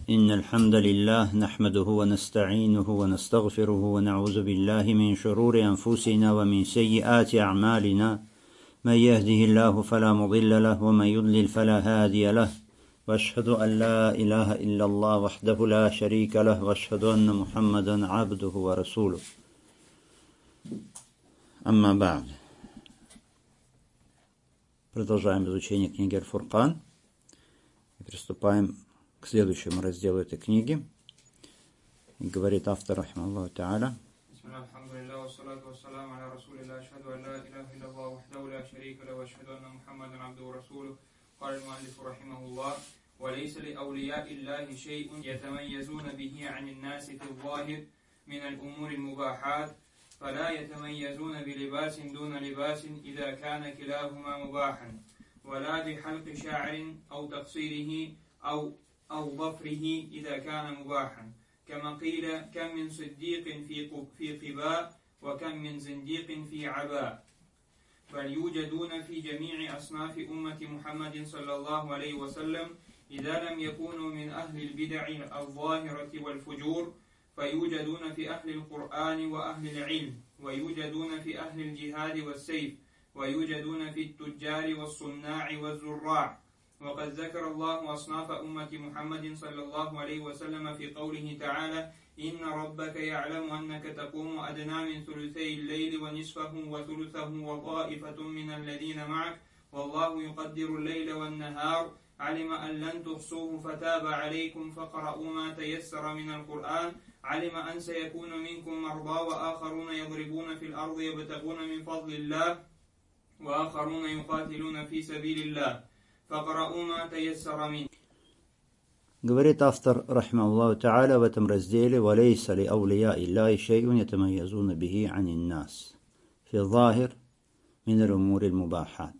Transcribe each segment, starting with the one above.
إن الحمد لله نحمده ونستعينه ونستغفره ونعوذ بالله من شرور أنفسنا ومن سيئات أعمالنا من يهده الله فلا مضل له ومن يضلل فلا هادي له وأشهد أن لا إله إلا الله وحده لا شريك له وأشهد أن محمدا عبده ورسوله أما بعد. Продолжаем изучение книги Аль-Фуркан и приступаем к следующему разделу этой книги. И говорит автор, рахимахуллаху та'аля: وليس لأولياء الله شيء يتميزون به عن الناس في الظاهر من الأمور المباحات فلا يتميزون بلباس دون لباس إذا كان كلاهما مباحا ولا بحلق شعر أو تقصيره أو ظفره إذا كان مباحا كما قيل كم من صديق في قباء وكم من زنديق في عباء بل يوجدون في جميع أصناف أمة محمد صلى الله عليه وسلم إذا لم يكونوا من أهل البدع الظاهرة والفجور فيوجدون في أهل القرآن وأهل العلم ويوجدون في أهل الجهاد والسيف ويوجدون في التجار والصناع والزراع وقد ذكر الله أصناف أمة محمد صلى الله عليه وسلم في قوله تعالى إن ربك يعلم أنك تقوم أدنى من ثلثي الليل ونصفه وثلثه وطائفة من الذين معك والله يقدر الليل والنهار علم أن لن تحصوه فتاب عليكم فقرؤوا ما تيسر من القرآن علم أن سيكون منكم مرضى وآخرون يضربون في الأرض يبتغون من فضل الله وآخرون يقاتلون في سبيل الله فقرؤوا ما تيسر منه. Говорит автор, рахимахуллаху та'аля, в этом разделе: «Валейса ли аулия илляхи шей'ун ятамайязуна бихи анин нас фи захир мин аль-умури аль-мубахат».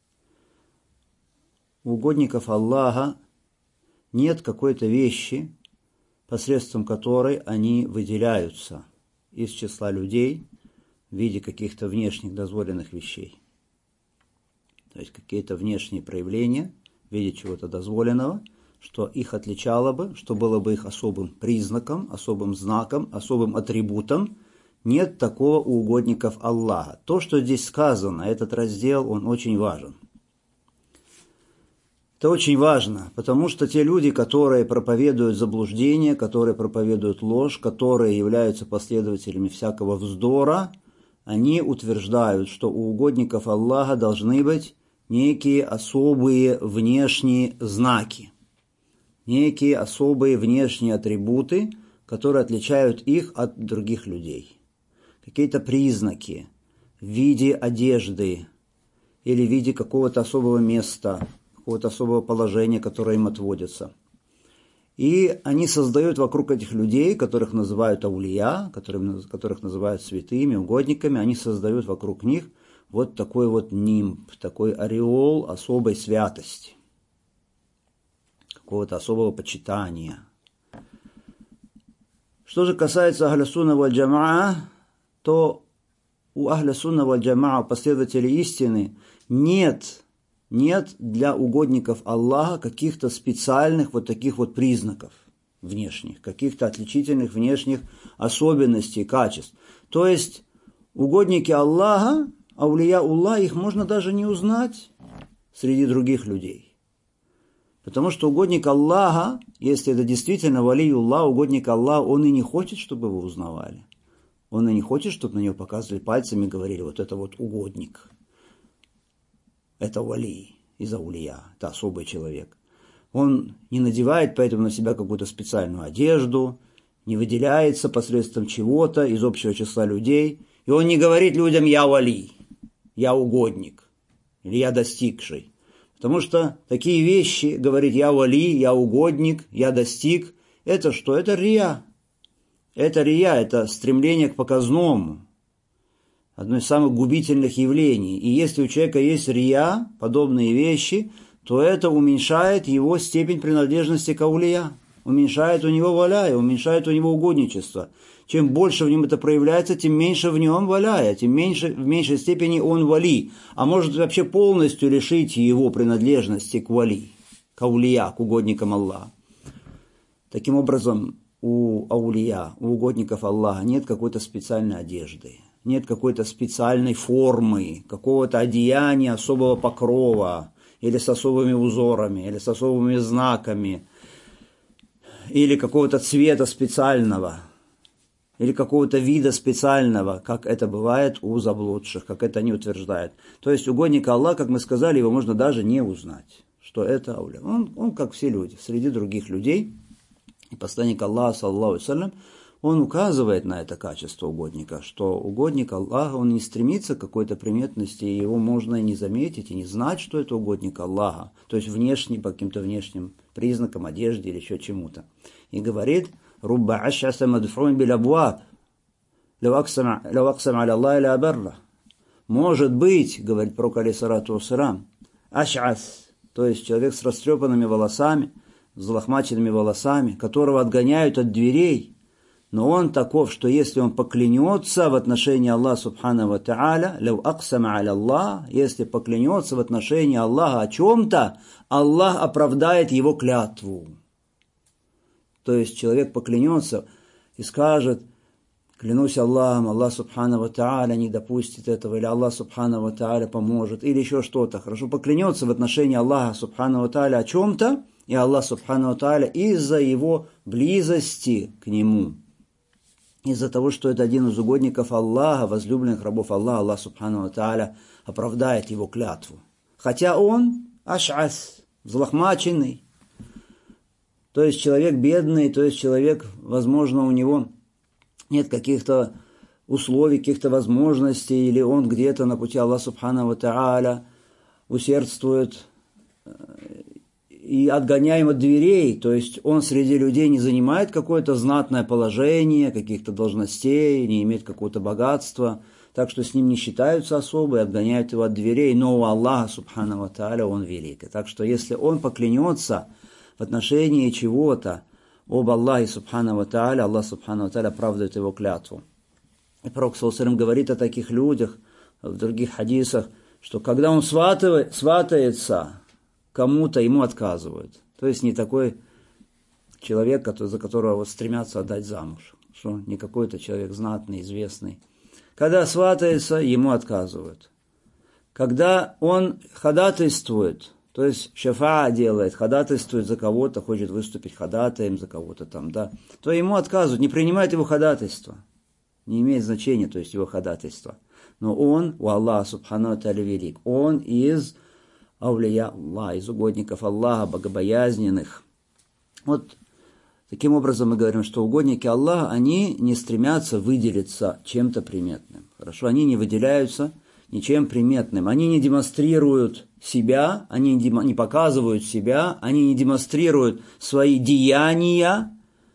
У угодников Аллаха нет какой-то вещи, посредством которой они выделяются из числа людей в виде каких-то внешних дозволенных вещей. То есть какие-то внешние проявления в виде чего-то дозволенного, что их отличало бы, что было бы их особым признаком, особым знаком, особым атрибутом. Нет такого у угодников Аллаха. То, что здесь сказано, этот раздел, он очень важен. Это очень важно, потому что те люди, которые проповедуют заблуждение, которые проповедуют ложь, которые являются последователями всякого вздора, они утверждают, что у угодников Аллаха должны быть некие особые внешние знаки, некие особые внешние атрибуты, которые отличают их от других людей. Какие-то признаки в виде одежды или в виде какого-то особого места, какого-то особого положения, которое им отводится. И они создают вокруг этих людей, которых называют аулия, которых называют святыми, угодниками, они создают вокруг них вот такой вот нимб, такой ореол особой святости, какого-то особого почитания. Что же касается Ахля Сунна валь Джамаа, то у Ахля Сунна валь Джамаа, последователей истины, нет для угодников Аллаха каких-то специальных вот таких вот признаков внешних, каких-то отличительных внешних особенностей, качеств. То есть угодники Аллаха, аулия Аллах, их можно даже не узнать среди других людей. Потому что угодник Аллаха, если это действительно валиюллах, угодник Аллаха, он и не хочет, чтобы его узнавали. Он и не хочет, чтобы на него показывали пальцами и говорили: вот это вот угодник. Это вали из аулия, это особый человек. Он не надевает поэтому на себя какую-то специальную одежду, не выделяется посредством чего-то из общего числа людей. И он не говорит людям: я вали, я угодник, или я достигший. Потому что такие вещи, говорить: я вали, я угодник, я достиг, это что? Это рия. Это рия, это стремление к показному. Одно из самых губительных явлений. И если у человека есть рия, подобные вещи, то это уменьшает его степень принадлежности к аулия, уменьшает у него валяя, уменьшает у него угодничество. Чем больше в нем это проявляется, тем меньше в нем валяя, тем меньше, в меньшей степени он вали. А может вообще полностью лишить его принадлежности к вали, к аулия, к угодникам Аллаха. Таким образом, у аулия, у угодников Аллаха нет какой-то специальной одежды, нет какой-то специальной формы, какого-то одеяния особого покрова, или с особыми узорами, или с особыми знаками, или какого-то цвета специального, или какого-то вида специального, как это бывает у заблудших, как это они утверждают. То есть угодника Аллаха, как мы сказали, его можно даже не узнать, что это ауля. Он как все люди, среди других людей. И посланник Аллаха, саллаллаху алейхи ва саллям, он указывает на это качество угодника, что угодник Аллаха, он не стремится к какой-то приметности, и его можно и не заметить, и не знать, что это угодник Аллаха, то есть внешне, по каким-то внешним признакам, одежде или еще чему-то. И говорит, «Рубба аш'аса мадфу'ин бил абваб, лау аксам аля Аллахи ля абарра». Может быть, говорит пророк алейхиссалату вассалам, аш'ас, то есть человек с растрепанными волосами, с взлохмаченными волосами, которого отгоняют от дверей, но он таков, что если он поклянется в отношении Аллаха субхану ва тааля, лау аксама аля Аллах, если поклянется в отношении Аллаха о чем-то, Аллах оправдает его клятву. То есть человек поклянется и скажет, клянусь Аллахом, Аллах субхану ва тааля не допустит этого, или Аллах субхану ва тааля поможет, или еще что-то. Хорошо, поклянется в отношении Аллаха субхану ва тааля о чем-то, и Аллах субхану ва тааля из-за его близости к нему, из-за того, что это один из угодников Аллаха, возлюбленных рабов Аллаха, Аллах субхану ва тааля оправдает его клятву. Хотя он аш'ас, взлохмаченный, то есть человек бедный, то есть человек, возможно, у него нет каких-то условий, каких-то возможностей, или он где-то на пути Аллаха субхану ва тааля усердствует и отгоняем от дверей, то есть он среди людей не занимает какое-то знатное положение, каких-то должностей, не имеет какого-то богатства, так что с ним не считаются особо и отгоняют его от дверей, но у Аллаха субхану ва тааля он велик. Так что если он поклянется в отношении чего-то об Аллахе субхану ва тааля, Аллах субхану ва тааля оправдывает его клятву. И пророк саллаллаху алейхи ва саллям говорит о таких людях в других хадисах, что когда он сватается кому-то, ему отказывают. То есть не такой человек, за которого стремятся отдать замуж, что не какой-то человек знатный, известный. Когда сватается, ему отказывают. Когда он ходатайствует, то есть шафа делает, ходатайствует за кого-то, хочет выступить ходатаем за кого-то там, да, то ему отказывают, не принимают его ходатайство. Не имеет значения, то есть его ходатайство. Но он, у Аллаха субхану ва тааля велик, он из аулия Аллаха, из угодников Аллаха, богобоязненных. Вот таким образом мы говорим, что угодники Аллаха, они не стремятся выделиться чем-то приметным. Хорошо, они не выделяются ничем приметным. Они не демонстрируют себя, они не показывают себя, они не демонстрируют свои деяния.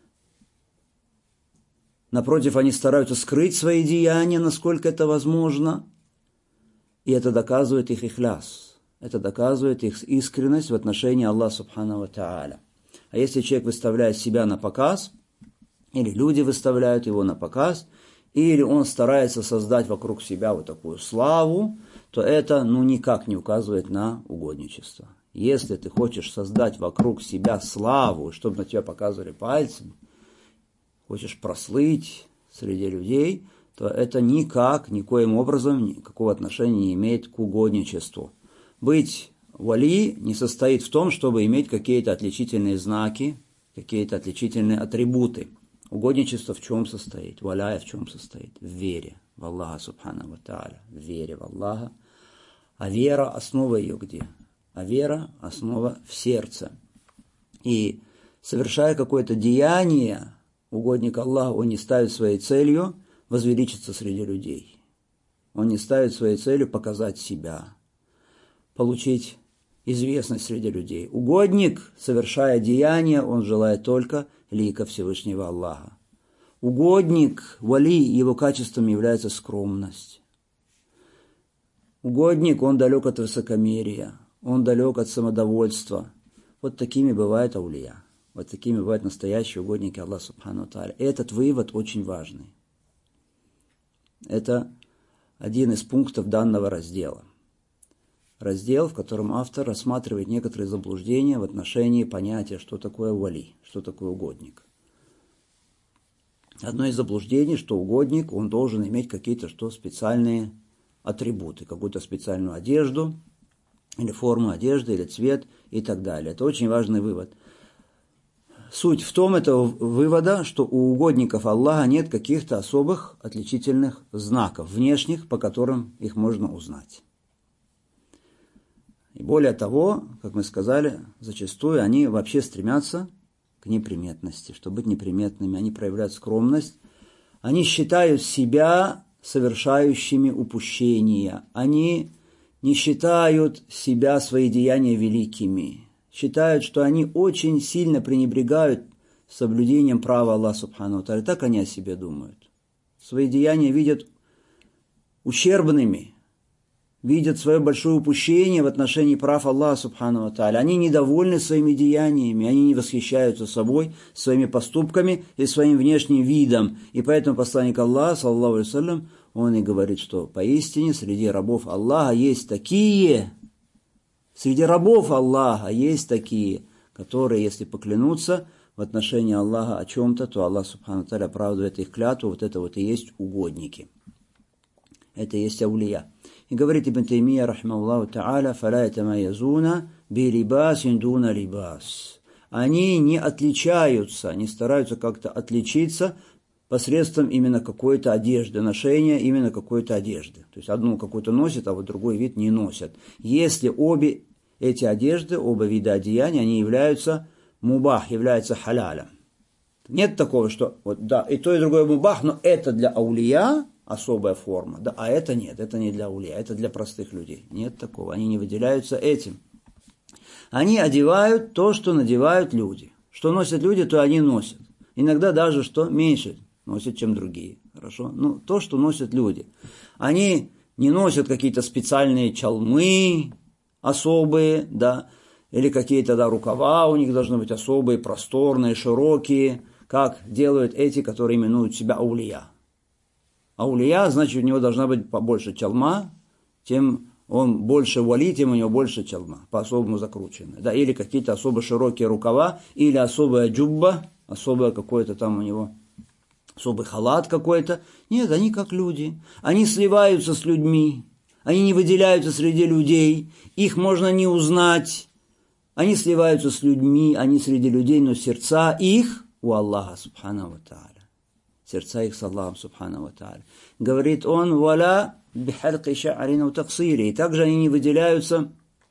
Напротив, они стараются скрыть свои деяния, насколько это возможно. И это доказывает их ихляс. Это доказывает их искренность в отношении Аллаха субхану ва тааля. А если человек выставляет себя на показ, или люди выставляют его на показ, или он старается создать вокруг себя вот такую славу, то это никак не указывает на угодничество. Если ты хочешь создать вокруг себя славу, чтобы на тебя показывали пальцем, хочешь прослыть среди людей, то это никоим образом никакого отношения не имеет к угодничеству. Быть вали не состоит в том, чтобы иметь какие-то отличительные знаки, какие-то отличительные атрибуты. Угодничество в чем состоит? Валяя в чем состоит? В вере в Аллаха субхану ва тааля, в вере в Аллаха. А вера, основа ее где? А вера, основа в сердце. И совершая какое-то деяние, угодник Аллаха, он не ставит своей целью возвеличиться среди людей. Он не ставит своей целью показать себя, получить известность среди людей. Угодник, совершая деяние, он желает только лика Всевышнего Аллаха. Угодник, вали, его качеством является скромность. Угодник, он далек от высокомерия, он далек от самодовольства. Вот такими бывают аулия. Вот такими бывают настоящие угодники Аллаха субхану ва тааля. Этот вывод очень важный. Это один из пунктов данного раздела. раздел, в котором автор рассматривает некоторые заблуждения в отношении понятия, что такое вали, что такое угодник. Одно из заблуждений, что угодник, он должен иметь какие-то специальные атрибуты, какую-то специальную одежду, или форму одежды, или цвет, и так далее. Это очень важный вывод. Суть в том этого вывода, что у угодников Аллаха нет каких-то особых отличительных знаков внешних, по которым их можно узнать. И более того, как мы сказали, зачастую они вообще стремятся к неприметности, чтобы быть неприметными. Они проявляют скромность. Они считают себя совершающими упущения. Они не считают себя, свои деяния великими. Считают, что они очень сильно пренебрегают соблюдением права Аллаха Субхану ва Тааля. Так они о себе думают. Свои деяния видят ущербными, видят свое большое упущение в отношении прав Аллаха Субхану ва Тааля. Они недовольны своими деяниями, они не восхищаются собой, своими поступками и своим внешним видом. И поэтому посланник Аллаха, саллаллаху алейхи ва саллям, он и говорит, что поистине среди рабов Аллаха есть такие, которые, если поклянутся в отношении Аллаха о чем-то, то Аллах Субхану ва Тааля оправдывает их клятву. Вот это и есть угодники. Это и есть аулия. И говорит Ибн Таймия, рахимахуллаху та'аля, «Фаля ятамайязуна билибасин дуна либас». Они не отличаются, не стараются как-то отличиться посредством именно какой-то одежды, ношения именно какой-то одежды. То есть одну какую-то носят, а вот другой вид не носят. Если обе эти одежды, оба вида одеяния, они являются мубах, являются халялем. Нет такого, что и то, и другое мубах, но это для аулия особая форма, да, а это нет, это не для аулия, это для простых людей. Нет такого, они не выделяются этим. Они одевают то, что надевают люди. Что носят люди, то они носят. Иногда даже что меньше носят, чем другие. Хорошо? То, что носят люди. Они не носят какие-то специальные чалмы особые, да, или какие-то, рукава у них должны быть особые, просторные, широкие, как делают эти, которые именуют себя аулия. Аулия, значит, у него должна быть побольше чалма, тем он больше вали, тем у него больше чалма, по-особому закрученная. Да, или какие-то особо широкие рукава, или особая джубба, особое какое-то там у него, особый халат какой-то. Нет, они как люди. Они сливаются с людьми, они не выделяются среди людей, их можно не узнать. Они сливаются с людьми, они среди людей, но сердца их у Аллаха Субхану ва Тааля. Сердца их с Аллахом Субхану ва Тааля. Говорит он, «Валя бихалки ша'арина утаксири». И также они не выделяются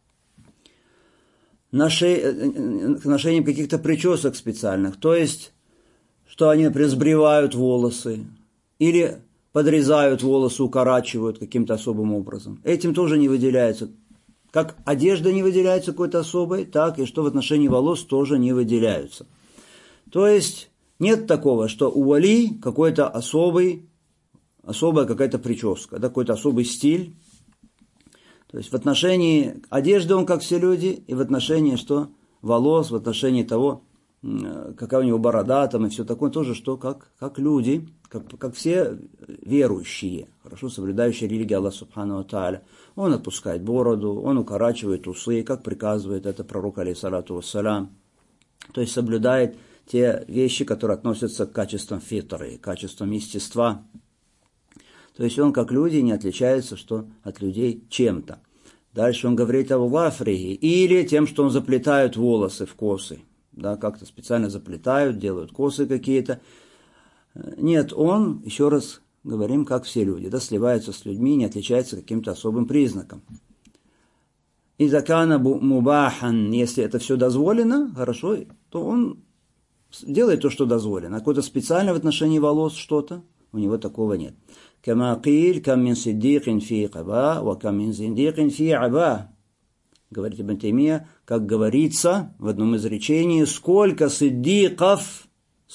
ношением каких-то причесок специальных. То есть, что они, например, сбривают волосы или подрезают волосы, укорачивают каким-то особым образом. Этим тоже не выделяется. Как одежда не выделяется какой-то особой, так и что в отношении волос тоже не выделяются. То есть, нет такого, что у вали какой-то особая какая-то прическа, какой-то особый стиль. То есть в отношении одежды он как все люди, и в отношении волос, в отношении того, какая у него борода там и все такое, тоже как люди, как все верующие, хорошо соблюдающие религию Аллаха Субхану ва Тааля. Он отпускает бороду, он укорачивает усы, как приказывает это пророк, алейхиссалату вассалям. То есть соблюдает те вещи, которые относятся к качествам фитры, к качествам естества. То есть он, как люди, не отличается от людей чем-то. Дальше он говорит о вафрихи, или тем, что он заплетают волосы в косы. Да, как-то специально заплетают, делают косы какие-то. Нет, он, еще раз говорим, как все люди, сливается с людьми, не отличается каким-то особым признаком. И закана мубахан, если это все дозволено, хорошо, то он делает то, что дозволено. А какое-то специальное в отношении волос что-то, у него такого нет. Кама киль, кам мин сиддикин фи каба, ва кам мин зиндикин фи аба. Говорит Ибн Таймия, как говорится в одном изречении, сколько сиддиков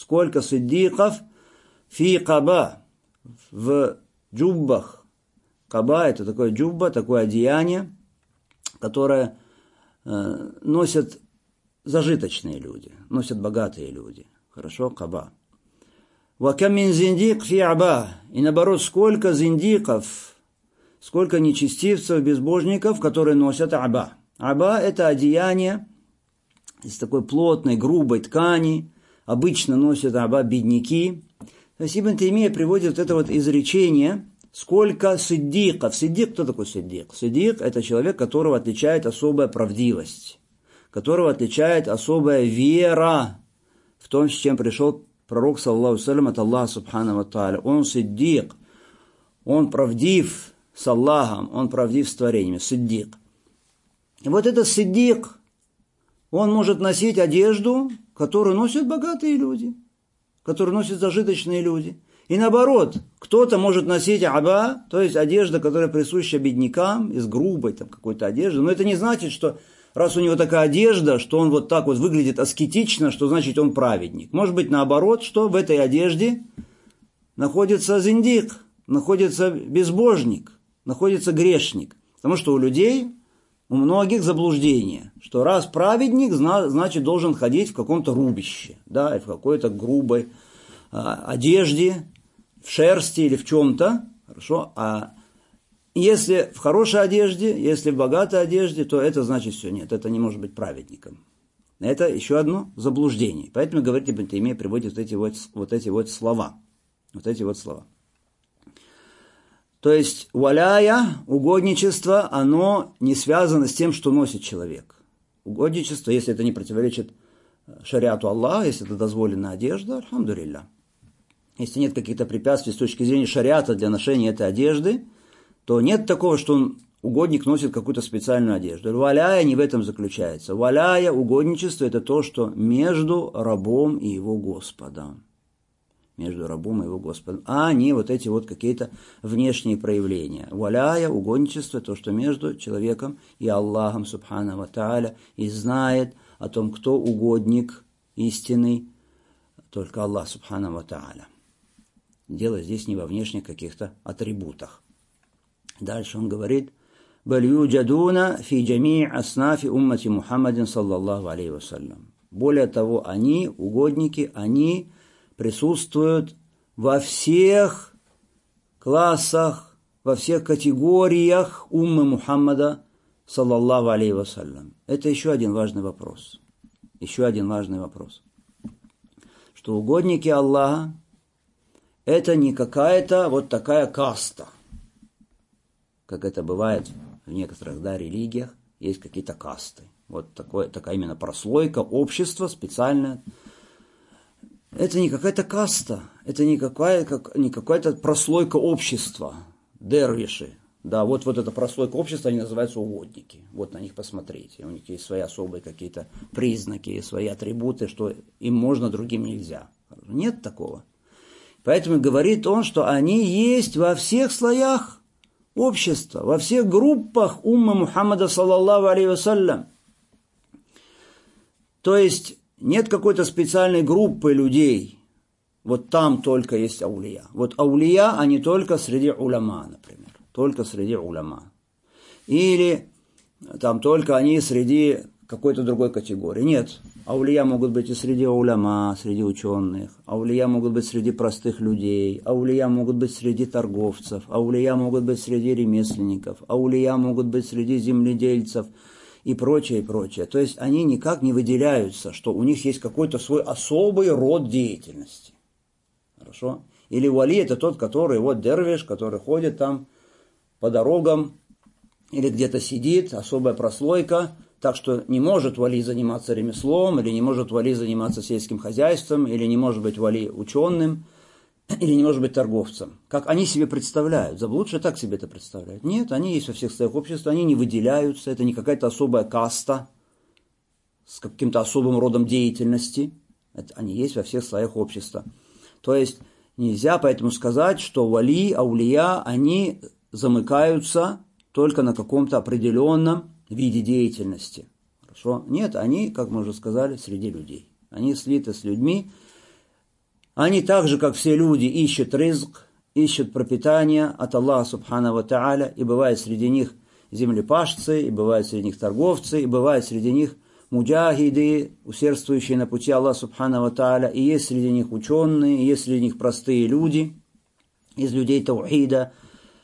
фи каба, в джуббах. Каба – это такое джубба, такое одеяние, которое носят зажиточные люди, носят богатые люди. Хорошо, каба. Ва кам мин зиндик фи аба. И наоборот, сколько зиндиков, сколько нечестивцев, безбожников, которые носят аба. Аба – это одеяние из такой плотной, грубой ткани. Обычно носят аба бедняки. То есть Ибн Таймия приводит вот это вот изречение, сколько сиддиков. Сиддик, кто такой сиддик? Сиддик – это человек, которого отличает особая правдивость, которого отличает особая вера в том, с чем пришел пророк, саллаллаху алейхи ва саллям, от Аллаха субхану ва тааля. Он сиддик, он правдив с Аллахом, он правдив с творениями, сиддик. И вот этот сиддик, он может носить одежду, которую носят богатые люди, которую носят зажиточные люди. И наоборот, кто-то может носить аба, то есть одежда, которая присуща беднякам, из грубой там какой-то одежды. Но это не значит, что раз у него такая одежда, что он вот так вот выглядит аскетично, что значит он праведник. Может быть наоборот, что в этой одежде находится зиндик, находится безбожник, находится грешник. Потому что у людей, у многих заблуждение, что раз праведник, значит должен ходить в каком-то рубище, да, и в какой-то грубой одежде, в шерсти или в чем-то, хорошо, а если в хорошей одежде, если в богатой одежде, то это значит все, нет, это не может быть праведником. Это еще одно заблуждение. Поэтому, говорит Ибн Таймия, приводит вот эти вот слова. То есть, валяя, угодничество, оно не связано с тем, что носит человек. Угодничество, если это не противоречит шариату Аллаха, если это дозволенная одежда, альхамдулилля. Если нет каких-то препятствий с точки зрения шариата для ношения этой одежды, то нет такого, что угодник носит какую-то специальную одежду. Валяя не в этом заключается. Валяя, угодничество – это то, что между рабом и его Господом. Между рабом и его Господом. А не вот эти вот какие-то внешние проявления. Валяя, угодничество – то, что между человеком и Аллахом, субхану ва тааля, и знает о том, кто угодник истинный, только Аллах, субхану ва тааля. Дело здесь не во внешних каких-то атрибутах. Дальше он говорит: «Баль юджадуна фи джами' аснафи уммати Мухаммадин саллаллаху алейхи ва саллям». Более того, они, угодники, они присутствуют во всех классах, во всех категориях уммы Мухаммада саллаллаху алейхи ва саллям. Это еще один важный вопрос. Что угодники Аллаха – это не какая-то вот такая каста, как это бывает в некоторых религиях, есть какие-то касты. Вот такая именно прослойка общества специальная. Это не какая-то каста, это не какая-то прослойка общества, дервиши. Да, вот эта прослойка общества, они называются угодники. Вот на них посмотрите. У них есть свои особые какие-то признаки, свои атрибуты, что им можно, другим нельзя. Нет такого. Поэтому говорит он, что они есть во всех слоях общества, во всех группах уммы Мухаммада саллаллаху алейхи ва саллям. То есть нет какой-то специальной группы людей. Вот там только есть аулия. Вот аулия, они только среди уляма, например. Только среди уляма. Или там только они среди какой-то другой категории. Нет. Аулия могут быть и среди уляма, среди ученых. Аулия могут быть среди простых людей. Аулия могут быть среди торговцев. Аулия могут быть среди ремесленников. Аулия могут быть среди земледельцев. И прочее, и прочее. То есть они никак не выделяются, что у них есть какой-то свой особый род деятельности. Хорошо? Или вали – это тот, который, вот дервиш, который ходит там по дорогам, или где-то сидит, особая прослойка, так что не может вали заниматься ремеслом, или не может вали заниматься сельским хозяйством, или не может быть вали ученым, или не может быть торговцем. Как они себе представляют. Заблудшие так себе это представляют. Нет, они есть во всех слоях общества, они не выделяются, это не какая-то особая каста с каким-то особым родом деятельности. Они есть во всех слоях общества. То есть нельзя поэтому сказать, что вали, аулия, они замыкаются только на каком-то определенном виде деятельности. Хорошо? Нет, они, как мы уже сказали, среди людей. Они слиты с людьми. Они так же, как все люди, ищут ризк, ищут пропитание от Аллаха субхану ва тааля. И бывает среди них землепашцы, и бывает среди них торговцы, и бывает среди них муджахиды, усердствующие на пути Аллаха субхану ва тааля. И есть среди них ученые, и есть среди них простые люди, из людей таухида.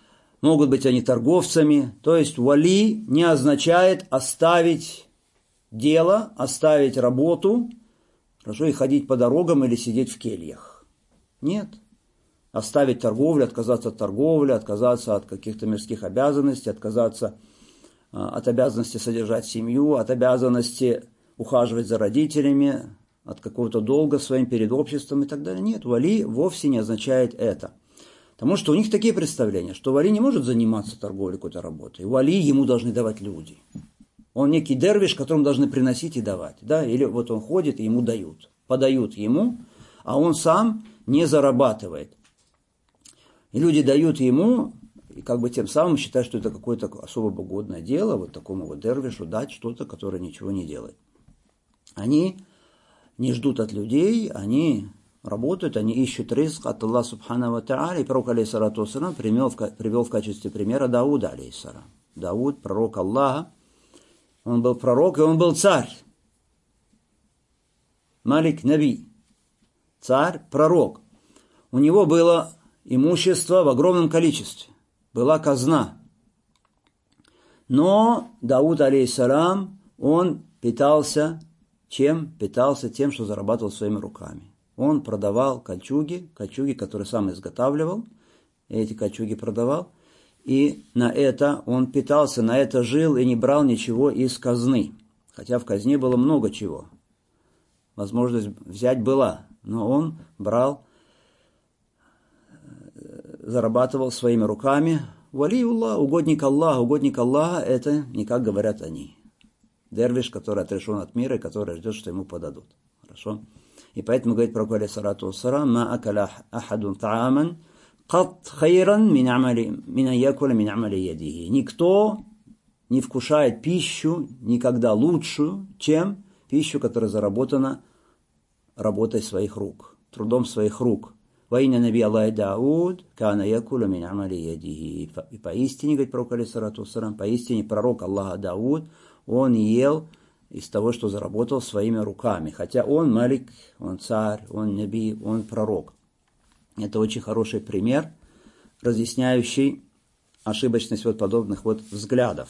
могут быть они торговцами. То есть вали не означает оставить дело, оставить работу, хорошо, и ходить по дорогам или сидеть в кельях. Нет. Оставить торговлю, отказаться от торговли, отказаться от каких-то мирских обязанностей, отказаться от обязанности содержать семью, от обязанности ухаживать за родителями, от какого-то долга своим перед обществом и так далее. Нет, вали вовсе не означает это. Потому что у них такие представления, что вали не может заниматься торговлей какой-то работой. Вали ему должны давать люди. Он некий дервиш, которому должны приносить и давать. Да? Или вот он ходит и ему дают. Подают ему, а он сам не зарабатывает. И люди дают ему, и как бы тем самым считают, что это какое-то особо богодное дело, вот такому вот дервишу дать что-то, которое ничего не делает. Они не ждут от людей, они работают, они ищут ризк от Аллаха Субхану ва Тааля. И пророк, алейхиссалату вассалам, привел в качестве примера Дауда, алейхиссалам. Дауд, пророк Аллаха, он был пророк и он был царь. Малик Наби, царь, пророк. У него было имущество в огромном количестве, была казна. Но Дауд, алейхиссалам, он питался чем? Питался тем, что зарабатывал своими руками. Он продавал кольчуги, которые сам изготавливал, и эти кольчуги продавал, и на это он питался, на это жил и не брал ничего из казны. Хотя в казне было много чего. Возможность взять была, но он брал, зарабатывал своими руками. Валиуллах, угодник Аллаха, это не как говорят они. Дервиш, который отрешен от мира и который ждет, что ему подадут. Хорошо? И поэтому говорит пророк, алейхиссалату вассалам, ма акаля ахадун тааман кат хайран мин якуля мин амали ядихи. Никто не вкушает пищу никогда лучшую, чем пищу, которая заработана работой своих рук, трудом своих рук. Ваинна наби Аллахи Дауд кана якуля мин амали ядихи. И поистине, говорит пророк, алейхиссалату вассалам, поистине пророк Аллаха Дауд, он ел из того, что заработал своими руками. Хотя он малик, он царь, он наби, он пророк. Это очень хороший пример, разъясняющий ошибочность вот подобных вот взглядов.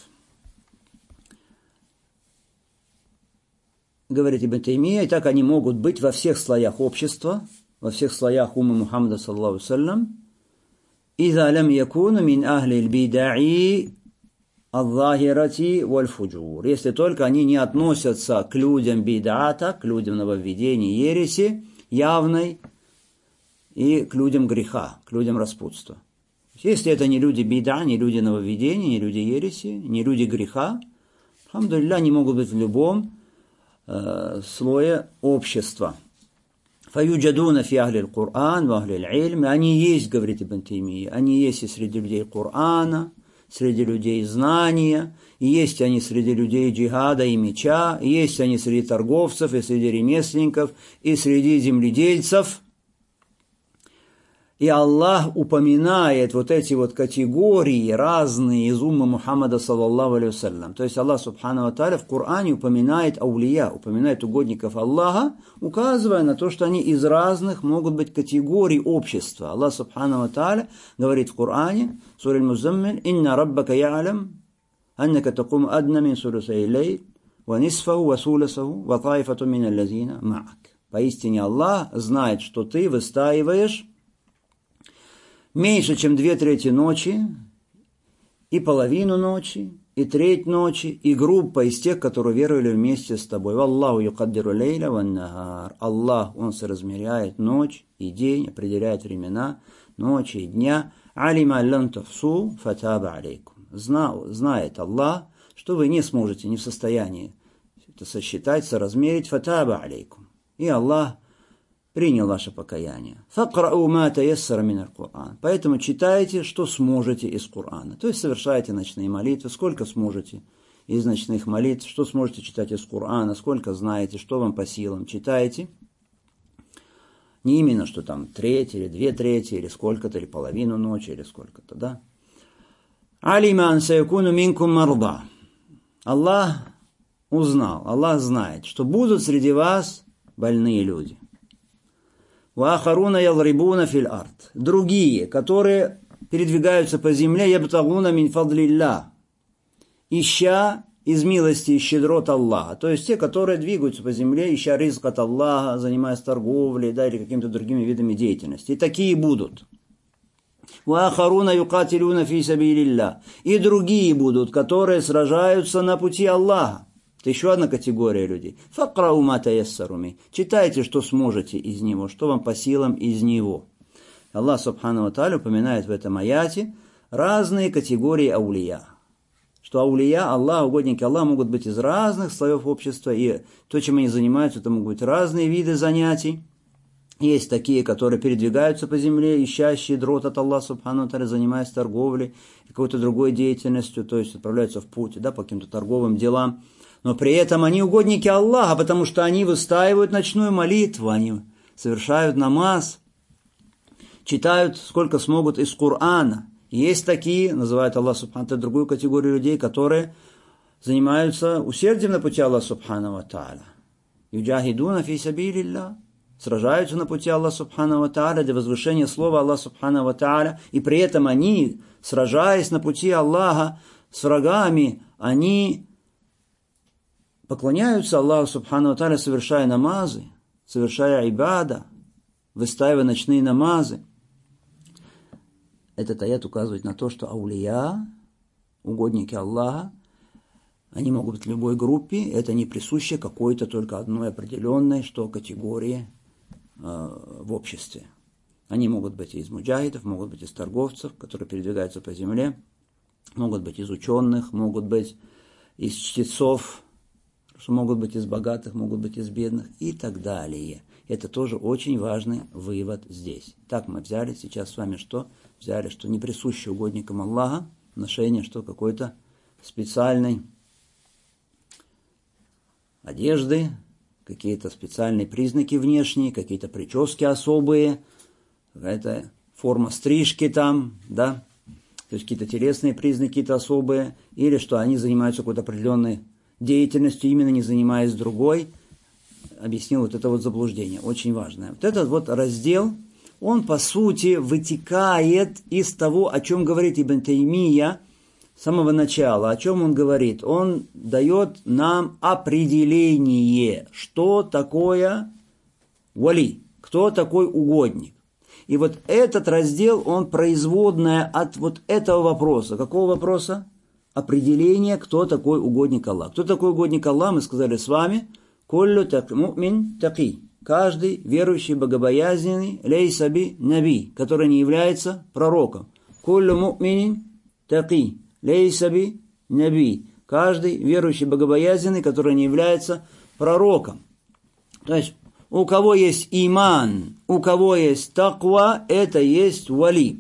Говорит Ибн Таймия, и так они могут быть во всех слоях общества, во всех слоях умма Мухаммада, саллаллаху саллям. «Иза лям якуну мин ахли л-бидаи аль-захирати валь-фуджур». Если только они не относятся к людям бидата, к людям нововведений, ереси, явной, и к людям греха, к людям распутства. Если это не люди бида, не люди нововведений, не люди ереси, не люди греха, алхамдулилля, они могут быть в любом слое общества. Фаюджадуна фи ахли аль-Кур'ан ва ахли аль-Илм. Они есть, говорит Ибн Таймия, они есть и среди людей Кур'ана, среди людей знания, и есть они среди людей джихада и меча, и есть они среди торговцев, и среди ремесленников, и среди земледельцев. И Аллах упоминает вот эти вот категории разные из умма Мухаммада, саллаллаху алейхи вассалям. То есть Аллах субхану ва тааля в Коране упоминает аулия, упоминает угодников Аллаха, указывая на то, что они из разных могут быть категорий общества. Аллах субхану ва тааля говорит в Коране, сура Аль-Музаммиль, «Инна раббака я'алам, аннака такум адна мин сулусай лейл, ва нисфаху, ва суласаху, ва таифату мин аллазина ма'ак». Поистине Аллах знает, что ты выстаиваешь меньше, чем 2/3 ночи, и половину ночи, и треть ночи, и группа из тех, которые веровали вместе с тобой. Аллаху юкаддиру лейля ван нахар. Аллах, Он соразмеряет ночь и день, определяет времена ночи и дня. Алима лан тафсу фатаба алейкум. Знает Аллах, что вы не сможете, не в состоянии это сосчитать, соразмерить. Фатаба алейкум. И Аллах принял ваше покаяние. Факрау ма таяссара мин аль-Кур'ан. Поэтому читайте, что сможете из Кур'ана. То есть совершайте ночные молитвы, сколько сможете из ночных молитв, что сможете читать из Кур'ана, сколько знаете, что вам по силам, читайте. Не именно, что там треть или 2/3, или сколько-то, или половину ночи, или сколько-то, да. Алиман саякуну минкум марда. Аллах узнал, Аллах знает, что будут среди вас больные люди. Вахаруна ялрибуна фил арт. Другие, которые передвигаются по земле, ябтагуна мин фадлилля, ища из милости и щедрот Аллаха. То есть те, которые двигаются по земле, ища ризк от Аллаха, занимаясь торговлей, да, или какими-то другими видами деятельности. И такие будут. وَآخَرُونَ يُقَاتِلُونَ فِي سَبِيلِ اللَّهِ. И другие будут, которые сражаются на пути Аллаха. Это еще одна категория людей. فَقْرَأُوا مَا تَيَسَّرُ مِنْهُ. Читайте, что сможете из него, что вам по силам из него. Аллах Субхану ва Тааля упоминает в этом аяте разные категории аулия. Что аулия, Аллах, угодники Аллаха могут быть из разных слоев общества, и то, чем они занимаются, это могут быть разные виды занятий. Есть такие, которые передвигаются по земле, ищащие дрот от Аллаха Субхану ва Тааля, занимаясь торговлей, какой-то другой деятельностью, то есть отправляются в путь, да, по каким-то торговым делам. Но при этом они угодники Аллаха, потому что они выстаивают ночную молитву, они совершают намаз, читают сколько смогут из Корана. Есть такие, называют Аллах Субхану ва Тааля, другую категорию людей, которые занимаются усердием на пути Аллаха Субхану ва Тааля. Юджахидуна фи сабилилля. Сражаются на пути Аллаха Субхану ва Тааля для возвышения слова Аллаха Субхану ва Тааля. И при этом они, сражаясь на пути Аллаха с врагами, они поклоняются Аллаху Субхану ва Тааля, совершая намазы, совершая ибада, выстаивая ночные намазы. Этот аят указывает на то, что аулия, угодники Аллаха, они могут быть в любой группе, это не присуще какой-то только одной определенной категории в обществе. Они могут быть из муджахидов, могут быть из торговцев, которые передвигаются по земле, могут быть из ученых, могут быть из чтецов, могут быть из богатых, могут быть из бедных и так далее. Это тоже очень важный вывод здесь. Так мы взяли сейчас с вами что? Взяли, что не присуще угодникам Аллаха ношение какой-то специальной одежды, какие-то специальные признаки внешние, какие-то прически особые, какая-то форма стрижки там, да, то есть какие-то телесные признаки какие-то особые, или что они занимаются какой-то определенной деятельностью, именно не занимаясь другой. Объяснил это заблуждение, очень важное. Вот этот раздел, он по сути вытекает из того, о чем говорит Ибн Таймия с самого начала. О чем он говорит? Он дает нам определение, что такое вали, кто такой угодник. И этот раздел, он производная от этого вопроса. Какого вопроса? Определение, кто такой угодник Аллаха. Кто такой угодник Аллаха, мы сказали с вами, «Куллю му'мин таки». Каждый верующий, богобоязненный, лейса би наби, который не является пророком. «Куллю му'минин таки». Лейса би наби. Каждый верующий, богобоязненный, который не является пророком. То есть, у кого есть иман, у кого есть таква, это есть вали.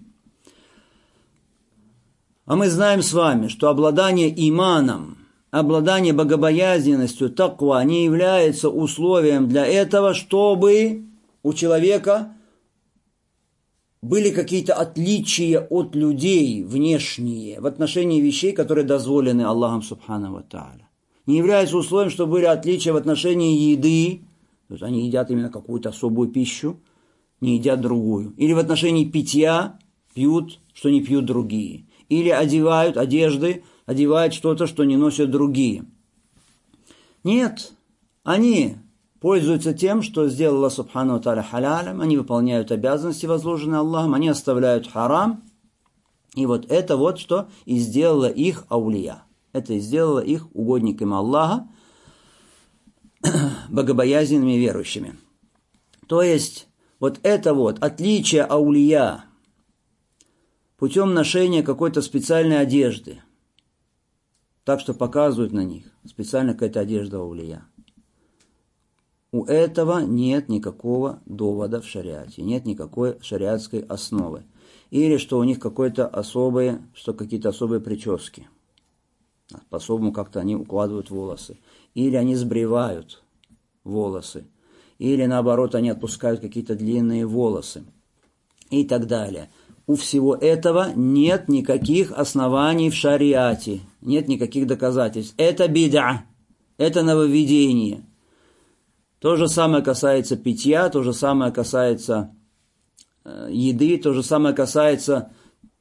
А мы знаем с вами, что обладание иманом, обладание богобоязненностью, таква, не является условием для этого, чтобы у человека были какие-то отличия от людей внешние в отношении вещей, которые дозволены Аллахом Субхану ва Тааля. Не является условием, чтобы были отличия в отношении еды, то есть они едят именно какую-то особую пищу, не едят другую. Или в отношении питья пьют, что не пьют другие. Или одевают одежды, одевают что-то, что не носят другие. Нет, они пользуются тем, что сделал Аллах Субхану ва Тааля халялем, они выполняют обязанности, возложенные Аллахом, они оставляют харам, и это что и сделало их аулия. Это и сделало их угодниками Аллаха, богобоязненными верующими. То есть, это отличие аулия путем ношения какой-то специальной одежды, так что показывают на них, специально какая-то одежда аулия. У этого нет никакого довода в шариате, нет никакой шариатской основы. Или что у них какие-то особые прически. По-особому как-то они укладывают волосы. Или они сбривают волосы. Или наоборот они отпускают какие-то длинные волосы. И так далее. У всего этого нет никаких оснований в шариате. Нет никаких доказательств. Это бид'а. Это нововведение. То же самое касается питья, то же самое касается еды, то же самое касается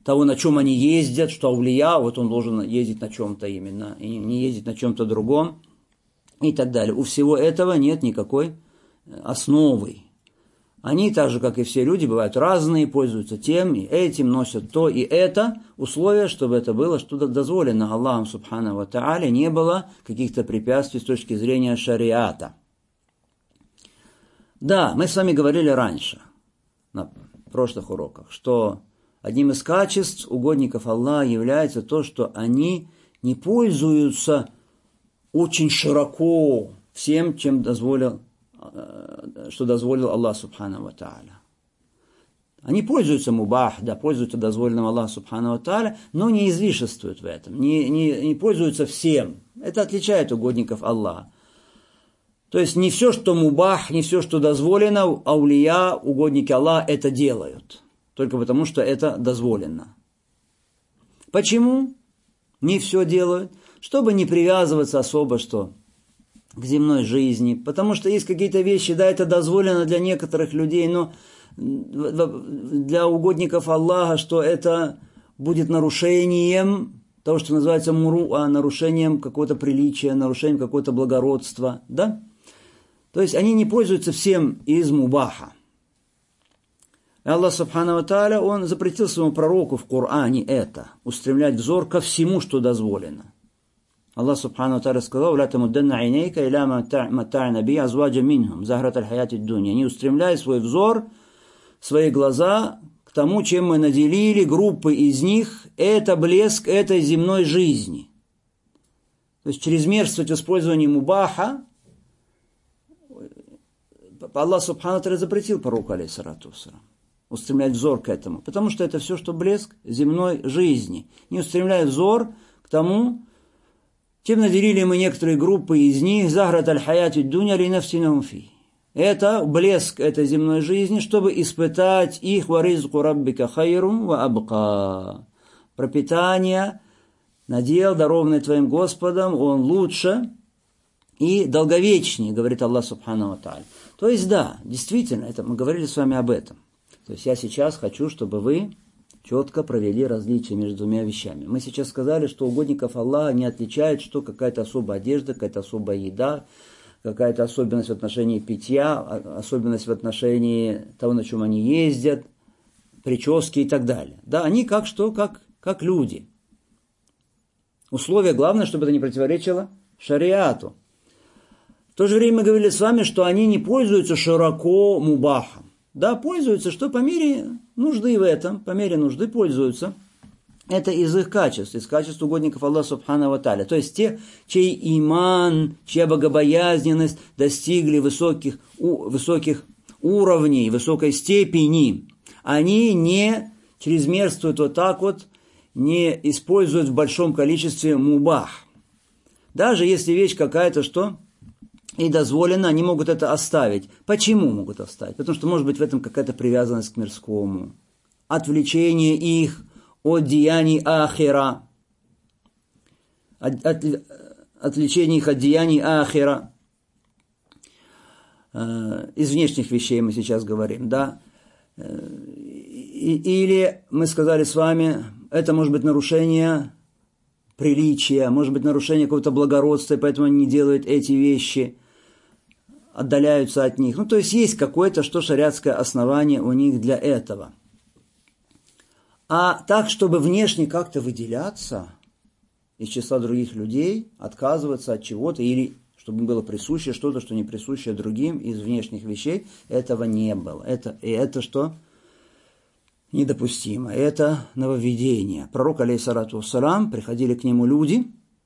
того, на чем они ездят, что аулия, вот он должен ездить на чем-то именно, и не ездить на чем-то другом, и так далее. У всего этого нет никакой основы. Они, так же, как и все люди, бывают разные, пользуются тем и этим, носят то и это. Условия, чтобы это было что-то дозволено Аллахом Субхану ва Тааля, не было каких-то препятствий с точки зрения шариата. Да, мы с вами говорили раньше, на прошлых уроках, что одним из качеств угодников Аллаха является то, что они не пользуются очень широко всем, чем что дозволил Аллах Субхану ва Тааля. Они пользуются мубах, да, пользуются дозволенным Аллаху Субхану ва Тааля, но не излишествуют в этом, не пользуются всем. Это отличает угодников Аллаха. То есть не все, что мубах, не все, что дозволено, аулия, угодники Аллаха это делают. Только потому, что это дозволено. Почему не все делают? Чтобы не привязываться особо, что к земной жизни, потому что есть какие-то вещи, да, это дозволено для некоторых людей, но для угодников Аллаха, что это будет нарушением того, что называется муруа, нарушением какого-то приличия, нарушением какого-то благородства, да? То есть они не пользуются всем из мубаха. И Аллах Субхану ва Тааля, Он запретил своему пророку в Коране это, устремлять взор ко всему, что дозволено. Аллах Субхану ва Тааля сказал: «Ла тамудданна айнейка иля мата'на би азваджа минхум, захрат аль-хаяти дунья». Не устремляй свой взор, свои глаза к тому, чем мы наделили группы из них, это блеск этой земной жизни. То есть чрезмерствовать в использовании мубаха Аллах Субхану ва Тааля запретил пророку, алейхиссалату вассалям, устремлять взор к этому, потому что это все, что блеск земной жизни. Не устремляй взор к тому, чем наделили мы некоторые группы из них, захрат аль-хаяти дунья ли нафсинахум фи. Это блеск этой земной жизни, чтобы испытать их варизку раббика хайрум ва абка. Пропитание, надел, дарованный твоим Господом, он лучше и долговечнее, говорит Аллах Субхану ва Тааля. То есть, да, действительно, это мы говорили с вами об этом. То есть я сейчас хочу, чтобы вы четко провели различия между двумя вещами. Мы сейчас сказали, что угодников Аллаха не отличает, что какая-то особая одежда, какая-то особая еда, какая-то особенность в отношении питья, особенность в отношении того, на чем они ездят, прически и так далее. Да, они как люди. Условие главное, чтобы это не противоречило шариату. В то же время мы говорили с вами, что они не пользуются широко мубахом. Да, пользуются, что по мере нужды в этом, по мере нужды пользуются. Это из их качеств, из качеств угодников Аллаха Субхану ва Тааля. То есть те, чей иман, чья богобоязненность достигли высоких уровней, высокой степени, они не чрезмерствуют вот так вот, не используют в большом количестве мубах. Даже если вещь какая-то, что и дозволено, они могут это оставить. Почему могут оставить? Потому что может быть в этом какая-то привязанность к мирскому. Отвлечение их от деяний ахира. Отвлечение их от деяний ахира. Из внешних вещей мы сейчас говорим, да. Или мы сказали с вами, это может быть нарушение приличия, может быть нарушение какого-то благородства, и поэтому они не делают эти вещи, отдаляются от них. Ну, то есть есть какое-то, что шариатское основание у них для этого. А так, чтобы внешне как-то выделяться из числа других людей, отказываться от чего-то, или чтобы было присуще что-то, что не присуще другим из внешних вещей, этого не было. Это что? Недопустимо. Это нововведение. Пророк, алейхиссалату вассалам, приходили к нему люди,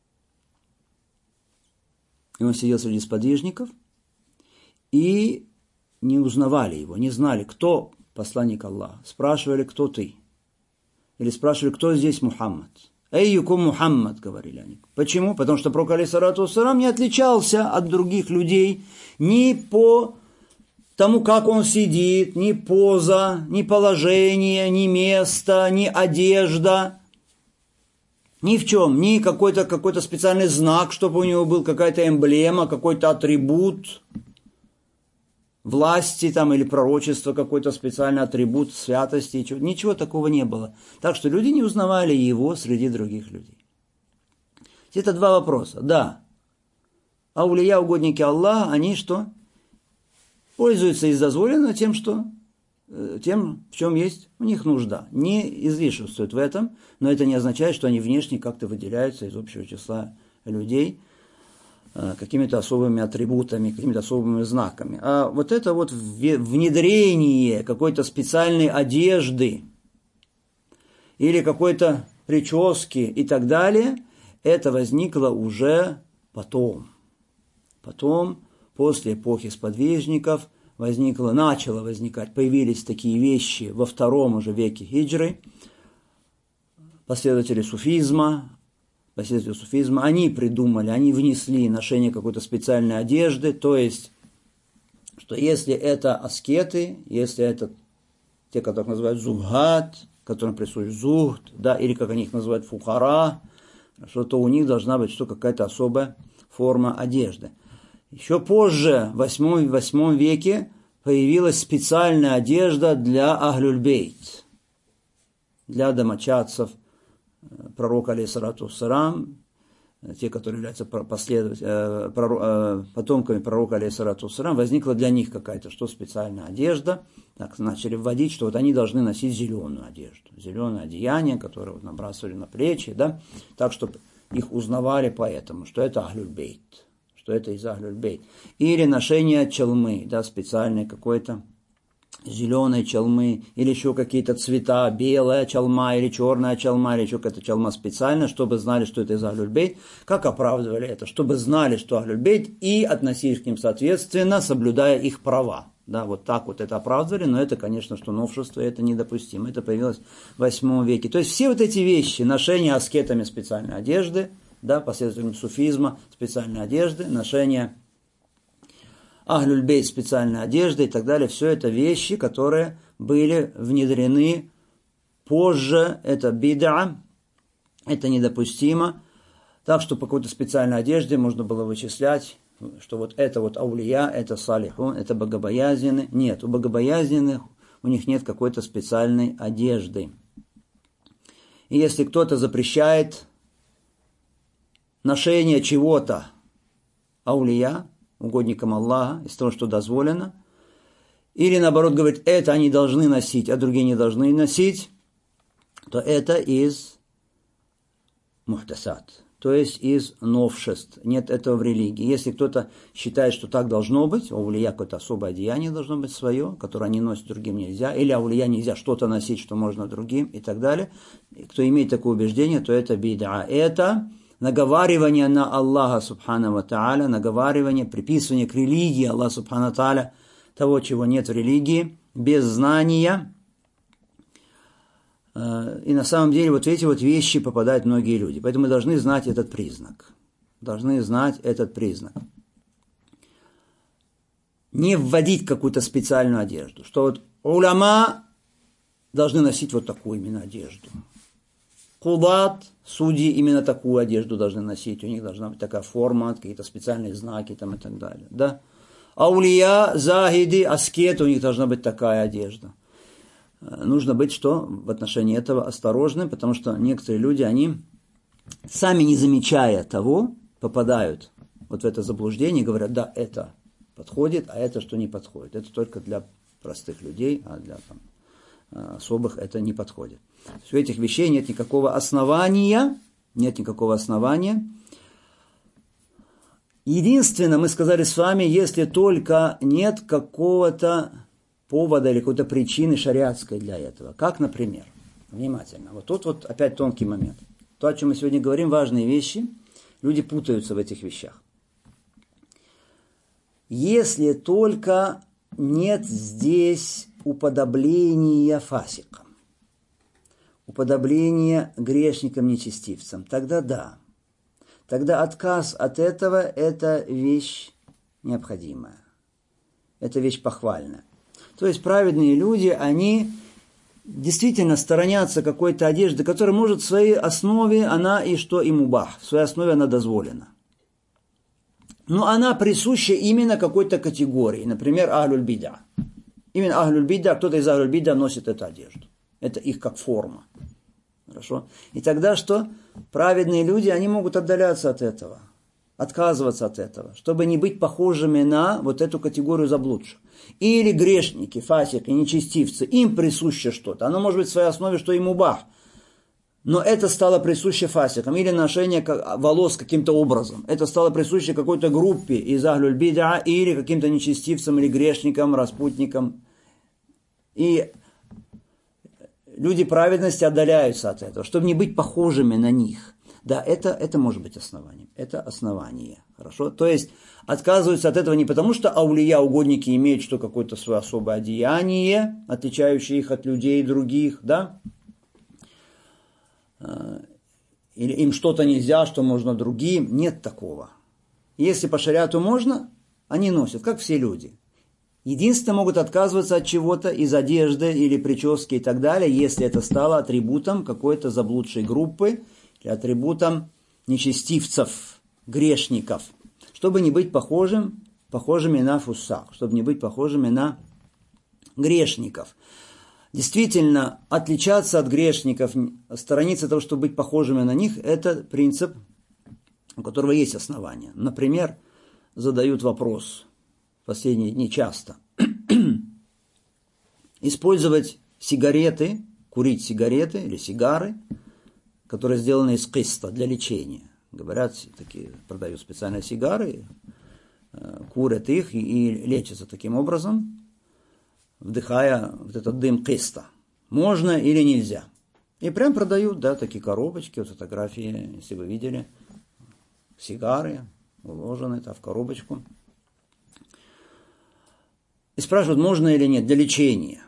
и он сидел среди сподвижников, и не узнавали его, не знали, кто посланник Аллаха. Спрашивали, кто ты? Или спрашивали, кто здесь Мухаммад? «Эйюкум Мухаммад», говорили они. Почему? Потому что пророк, алейхиссалату вассалам, не отличался от других людей ни по тому, как он сидит, ни поза, ни положение, ни место, ни одежда, ни в чем, ни какой-то специальный знак, чтобы у него был какая-то эмблема, какой-то атрибут. власти там, или пророчества, какой-то специальный атрибут святости. Ничего такого не было. Так что люди не узнавали его среди других людей. Это два вопроса. Да, аулия, угодники Аллаха, они что? Пользуются из дозволенного тем, в чем есть у них нужда. Не излишествуют в этом, но это не означает, что они внешне как-то выделяются из общего числа людей какими-то особыми атрибутами, какими-то особыми знаками. А вот это вот внедрение какой-то специальной одежды или какой-то прически и так далее, это возникло уже потом. Потом, после эпохи сподвижников, начало возникать, появились такие вещи во втором уже веке хиджры, последователи суфизма, они придумали, они внесли ношение какой-то специальной одежды, то есть, что если это аскеты, если это те, которых называют зухат, которым присущ зухт, да, или как они их называют фухара, то у них должна быть какая-то особая форма одежды. Еще позже, в 8 веке, появилась специальная одежда для ахлюль-бейт, для домочадцев пророка алейхиссалату вассалам, те, которые являются потомками пророка алейхиссалату вассалам, возникла для них какая-то специальная одежда. Так начали вводить, что вот они должны носить зеленую одежду, зеленое одеяние, которое вот набрасывали на плечи, да, так, чтобы их узнавали поэтому, что это ахлюль-бейт, что это из ахлюль-бейт. Или ношение чалмы, да, специальной какой-то зеленой чалмы, или еще какие-то цвета, белая чалма, или черная чалма, или еще какая-то чалма специальная, чтобы знали, что это из ахлюль-бейт. Как оправдывали это? Чтобы знали, что ахлюль-бейт, и относились к ним соответственно, соблюдая их права. Да, вот так вот это оправдывали, но это, конечно, что новшество, это недопустимо. Это появилось в 8 веке. То есть все вот эти вещи, ношение аскетами специальной одежды, да, последователями суфизма специальной одежды, ношение ахлюль-бейт специальной одежды и так далее, все это вещи, которые были внедрены позже, это бид'a, это недопустимо. Так что по какой-то специальной одежде можно было вычислять, что вот это вот аулия, это салихун, это богобоязненные. Нет, у богобоязненных у них нет какой-то специальной одежды. И если кто-то запрещает ношение чего-то аулия, угодникам Аллаха, из того, что дозволено, или наоборот говорит, это они должны носить, а другие не должны носить, то это из мухтасат, то есть из новшеств. Нет этого в религии. Если кто-то считает, что так должно быть, у аулия какое-то особое одеяние должно быть свое, которое они носят, другим нельзя, или аулия нельзя что-то носить, что можно другим и так далее. И кто имеет такое убеждение, то это бид'a. Это наговаривание на Аллаха субхану ва тааля, наговаривание, приписывание к религии Аллаха субхану ва тааля того, чего нет в религии, без знания. И на самом деле вот эти вот вещи попадают многие люди. Поэтому мы должны знать этот признак. Не вводить какую-то специальную одежду. Что вот уляма должны носить вот такую именно одежду. Кудат, судьи именно такую одежду должны носить. У них должна быть такая форма, какие-то специальные знаки там и так далее. Да? Аулия, захиди, аскеты, у них должна быть такая одежда. Нужно быть что в отношении этого осторожным, потому что некоторые люди, они сами не замечая того, попадают вот в это заблуждение и говорят, да, это подходит, а это что не подходит. Это только для простых людей, а для особых это не подходит. У этих вещей нет никакого основания. Единственное, мы сказали с вами, если только нет какого-то повода или какой-то причины шариатской для этого. Как, например, внимательно, вот тут вот опять тонкий момент. То, о чем мы сегодня говорим, важные вещи, люди путаются в этих вещах. Если только нет здесь уподобления фасикам, уподобления грешникам, нечестивцам, тогда да. Тогда отказ от этого – это вещь необходимая. Это вещь похвальная. То есть праведные люди, они действительно сторонятся какой-то одежды, которая может в своей основе, она и что и мубах, в своей основе она дозволена. но она присуща именно какой-то категории. Например, ахлюль бида. Именно ахлюль бида, кто-то из ахлюль бида носит эту одежду. Это их как форма. Хорошо? И тогда что? Праведные люди, они могут отдаляться от этого, отказываться от этого, чтобы не быть похожими на вот эту категорию заблудших. Или грешники, фасики, нечестивцы, им присуще что-то. Оно может быть в своей основе, что им убах. Но это стало присуще фасикам. Или ношение волос каким-то образом. Это стало присуще какой-то группе из ахлюль бида, или каким-то нечестивцам, или грешникам, распутникам. И люди праведности отдаляются от этого, чтобы не быть похожими на них. Да, это может быть основанием. Это основание. Хорошо? То есть отказываются от этого не потому, что аулия, угодники, имеют что какое-то свое особое одеяние, отличающее их от людей других, да? Или им что-то нельзя, что можно другим. Нет такого. Если по шариату можно, они носят, как все люди. Единственное, могут отказываться от чего-то из одежды или прически и так далее, если это стало атрибутом какой-то заблудшей группы, или атрибутом нечестивцев, грешников, чтобы не быть похожими на фусак, чтобы не быть похожими на грешников. Действительно, отличаться от грешников, сторониться того, чтобы быть похожими на них, это принцип, у которого есть основания. Например, задают вопрос в последние дни часто. Использовать сигареты, курить сигареты или сигары, которые сделаны из киста для лечения. Говорят, такие продают специальные сигары, курят их и лечатся таким образом, вдыхая вот этот дым киста. Можно или нельзя? И прям продают, да, такие коробочки, вот фотографии, если вы видели, сигары, уложены в коробочку. И спрашивают, можно или нет, для лечения.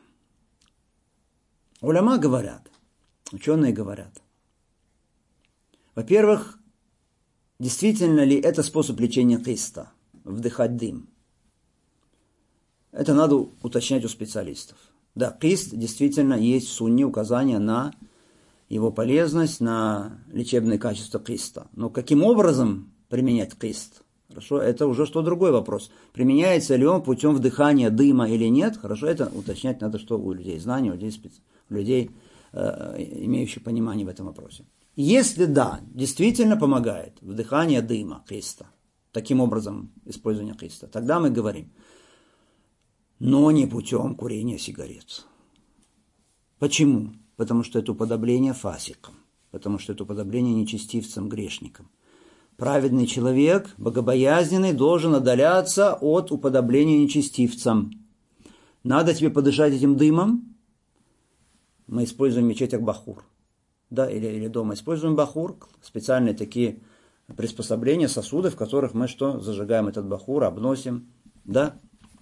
Уляма говорят, ученые говорят, во-первых, действительно ли это способ лечения киста, вдыхать дым? Это надо уточнять у специалистов. Да, кист действительно есть в сунне указания на его полезность, на лечебные качества киста. Но каким образом применять кист? Хорошо, это уже что другой вопрос. Применяется ли он путем вдыхания дыма или нет? Хорошо, это уточнять надо, что у людей знания, у людей, имеющих понимание в этом вопросе. Если да, действительно помогает вдыхание дыма киста, таким образом использование киста, тогда мы говорим, но не путем курения сигарет. Почему? Потому что это уподобление фасикам, потому что это уподобление нечестивцам, грешникам. Праведный человек, богобоязненный, должен отдаляться от уподобления нечестивцам. Надо тебе подышать этим дымом. Мы используем в мечетях бахур. Да, или дома используем бахур, специальные такие приспособления, сосуды, в которых мы что? Зажигаем этот бахур, обносим, да,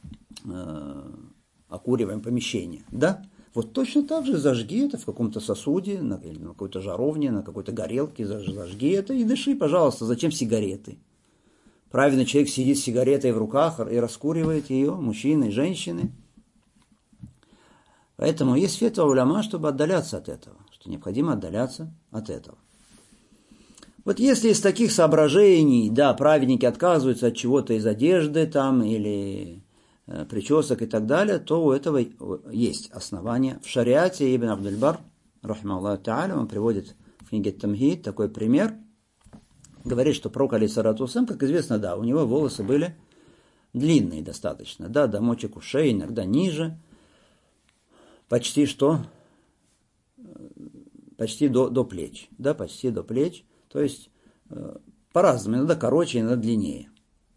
окуриваем помещение, да. Вот точно так же зажги это в каком-то сосуде, на какой-то жаровне, на какой-то горелке, зажги это и дыши, пожалуйста. Зачем сигареты? Правильный человек сидит с сигаретой в руках и раскуривает ее, мужчины и женщины. Поэтому есть фетва уляма, чтобы отдаляться от этого, что необходимо отдаляться от этого. Вот если из таких соображений, да, праведники отказываются от чего-то из одежды там или причесок и так далее, то у этого есть основания. В шариате Ибн Абдуль-Бар, рахимахуллаху та'аля, он приводит в книге Тамхид такой пример, говорит, что пророк алейхиссалату вассалям, как известно, да, у него волосы были длинные достаточно, да, до мочек ушей, иногда ниже, почти до плеч, да, почти до плеч, то есть по-разному, иногда короче, иногда длиннее.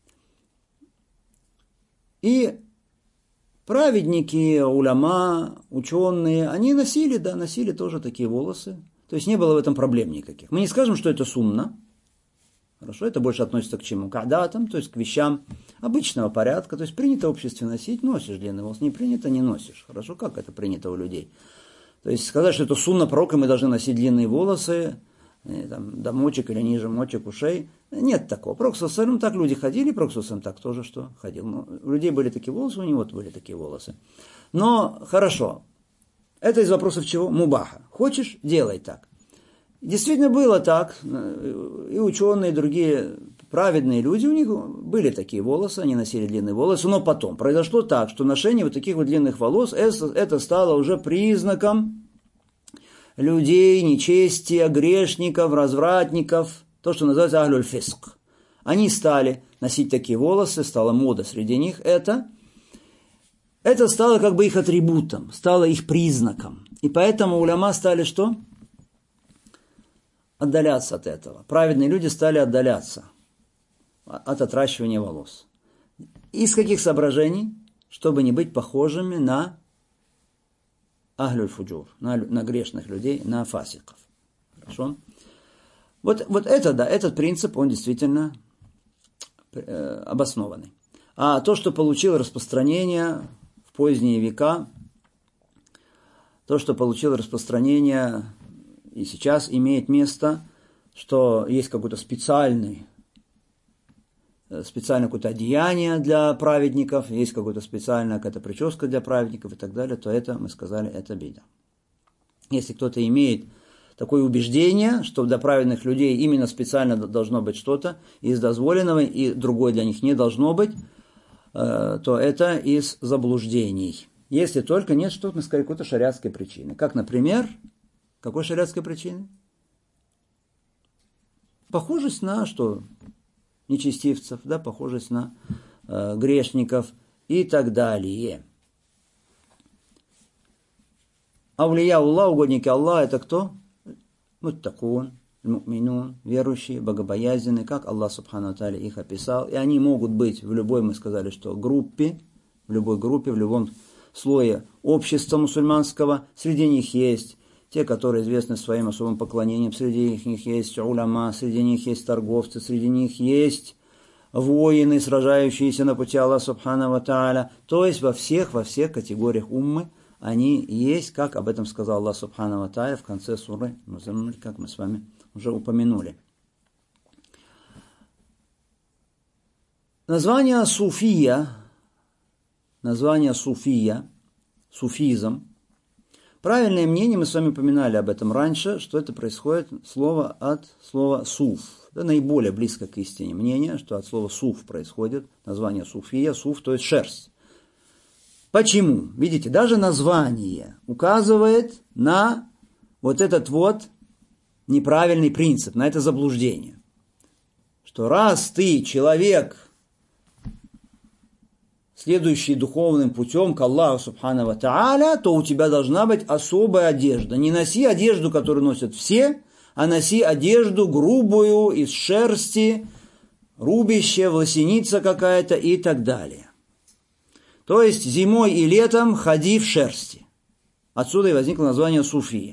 И праведники, уляма, ученые, они носили тоже такие волосы. То есть не было в этом проблем никаких. Мы не скажем, что это сунна. Хорошо, это больше относится к чему? К адатам, то есть к вещам обычного порядка. То есть принято в обществе носить, носишь длинные волосы. Не принято, не носишь. Хорошо, как это принято у людей? То есть сказать, что это сунна пророка, мы должны носить длинные волосы, там, до мочек или ниже мочек ушей. Нет такого. Пророк саллаллаху так люди ходили, пророк саллаллаху так тоже что ходил. Но у людей были такие волосы, у него были такие волосы. Но хорошо. Это из вопросов чего? Мубаха. Хочешь, делай так. Действительно было так. И ученые, и другие праведные люди, у них были такие волосы, они носили длинные волосы, но потом произошло так, что ношение вот таких вот длинных волос, это стало уже признаком людей, нечестия, грешников, развратников, то, что называется ахлюль фиск. Они стали носить такие волосы, стала мода среди них, это стало как бы их атрибутом, стало их признаком. И поэтому уляма стали что? Отдаляться от этого. Праведные люди стали отдаляться от отращивания волос. Из каких соображений? Чтобы не быть похожими на ахлюль фуджур, на грешных людей, на фасиков. Хорошо? Вот это, да, этот принцип, он действительно обоснованный. А то, что получило распространение в поздние века, то, что получило распространение и сейчас имеет место, что есть какое-то специальное какое-то одеяние для праведников, есть какая-то специальная какая-то прическа для праведников и так далее, то это, мы сказали, это беда. Если кто-то имеет такое убеждение, что для праведных людей именно специально должно быть что-то из дозволенного, и другое для них не должно быть, то это из заблуждений. Если только нет что-то, мы сказали, какой-то шариатской причины. Как, например, какой шариатской причины? Похожесть на что? Нечестивцев, да, похожесть на грешников и так далее. Аулия Аллах, угодники Аллаха, это кто? Муттакун, му'минун, верующие, богобоязненные, как Аллах Субхану Тааля их описал. И они могут быть в любой, мы сказали, что группе, в любом слое общества мусульманского. Среди них есть те, которые известны своим особым поклонением, среди них есть уляма, среди них есть торговцы, среди них есть воины, сражающиеся на пути Аллаха Субхану Тааля. То есть во всех категориях уммы они есть, как об этом сказал Аллах Субхану Тааля в конце суры Музаммиль, как мы с вами уже упомянули. Название суфия, суфизм. Правильное мнение, мы с вами упоминали об этом раньше, что это происходит от слова суф. Это наиболее близко к истине мнение, что от слова суф происходит название суфия, суф, то есть шерсть. Почему? Видите, даже название указывает на вот этот вот неправильный принцип, на это заблуждение. Что раз ты человек, следующий духовным путем к Аллаху Субхану ва Тааля, то у тебя должна быть особая одежда. Не носи одежду, которую носят все, а носи одежду грубую, из шерсти, рубище, волосеница какая-то и так далее. То есть зимой и летом ходи в шерсти. Отсюда и возникло название суфия.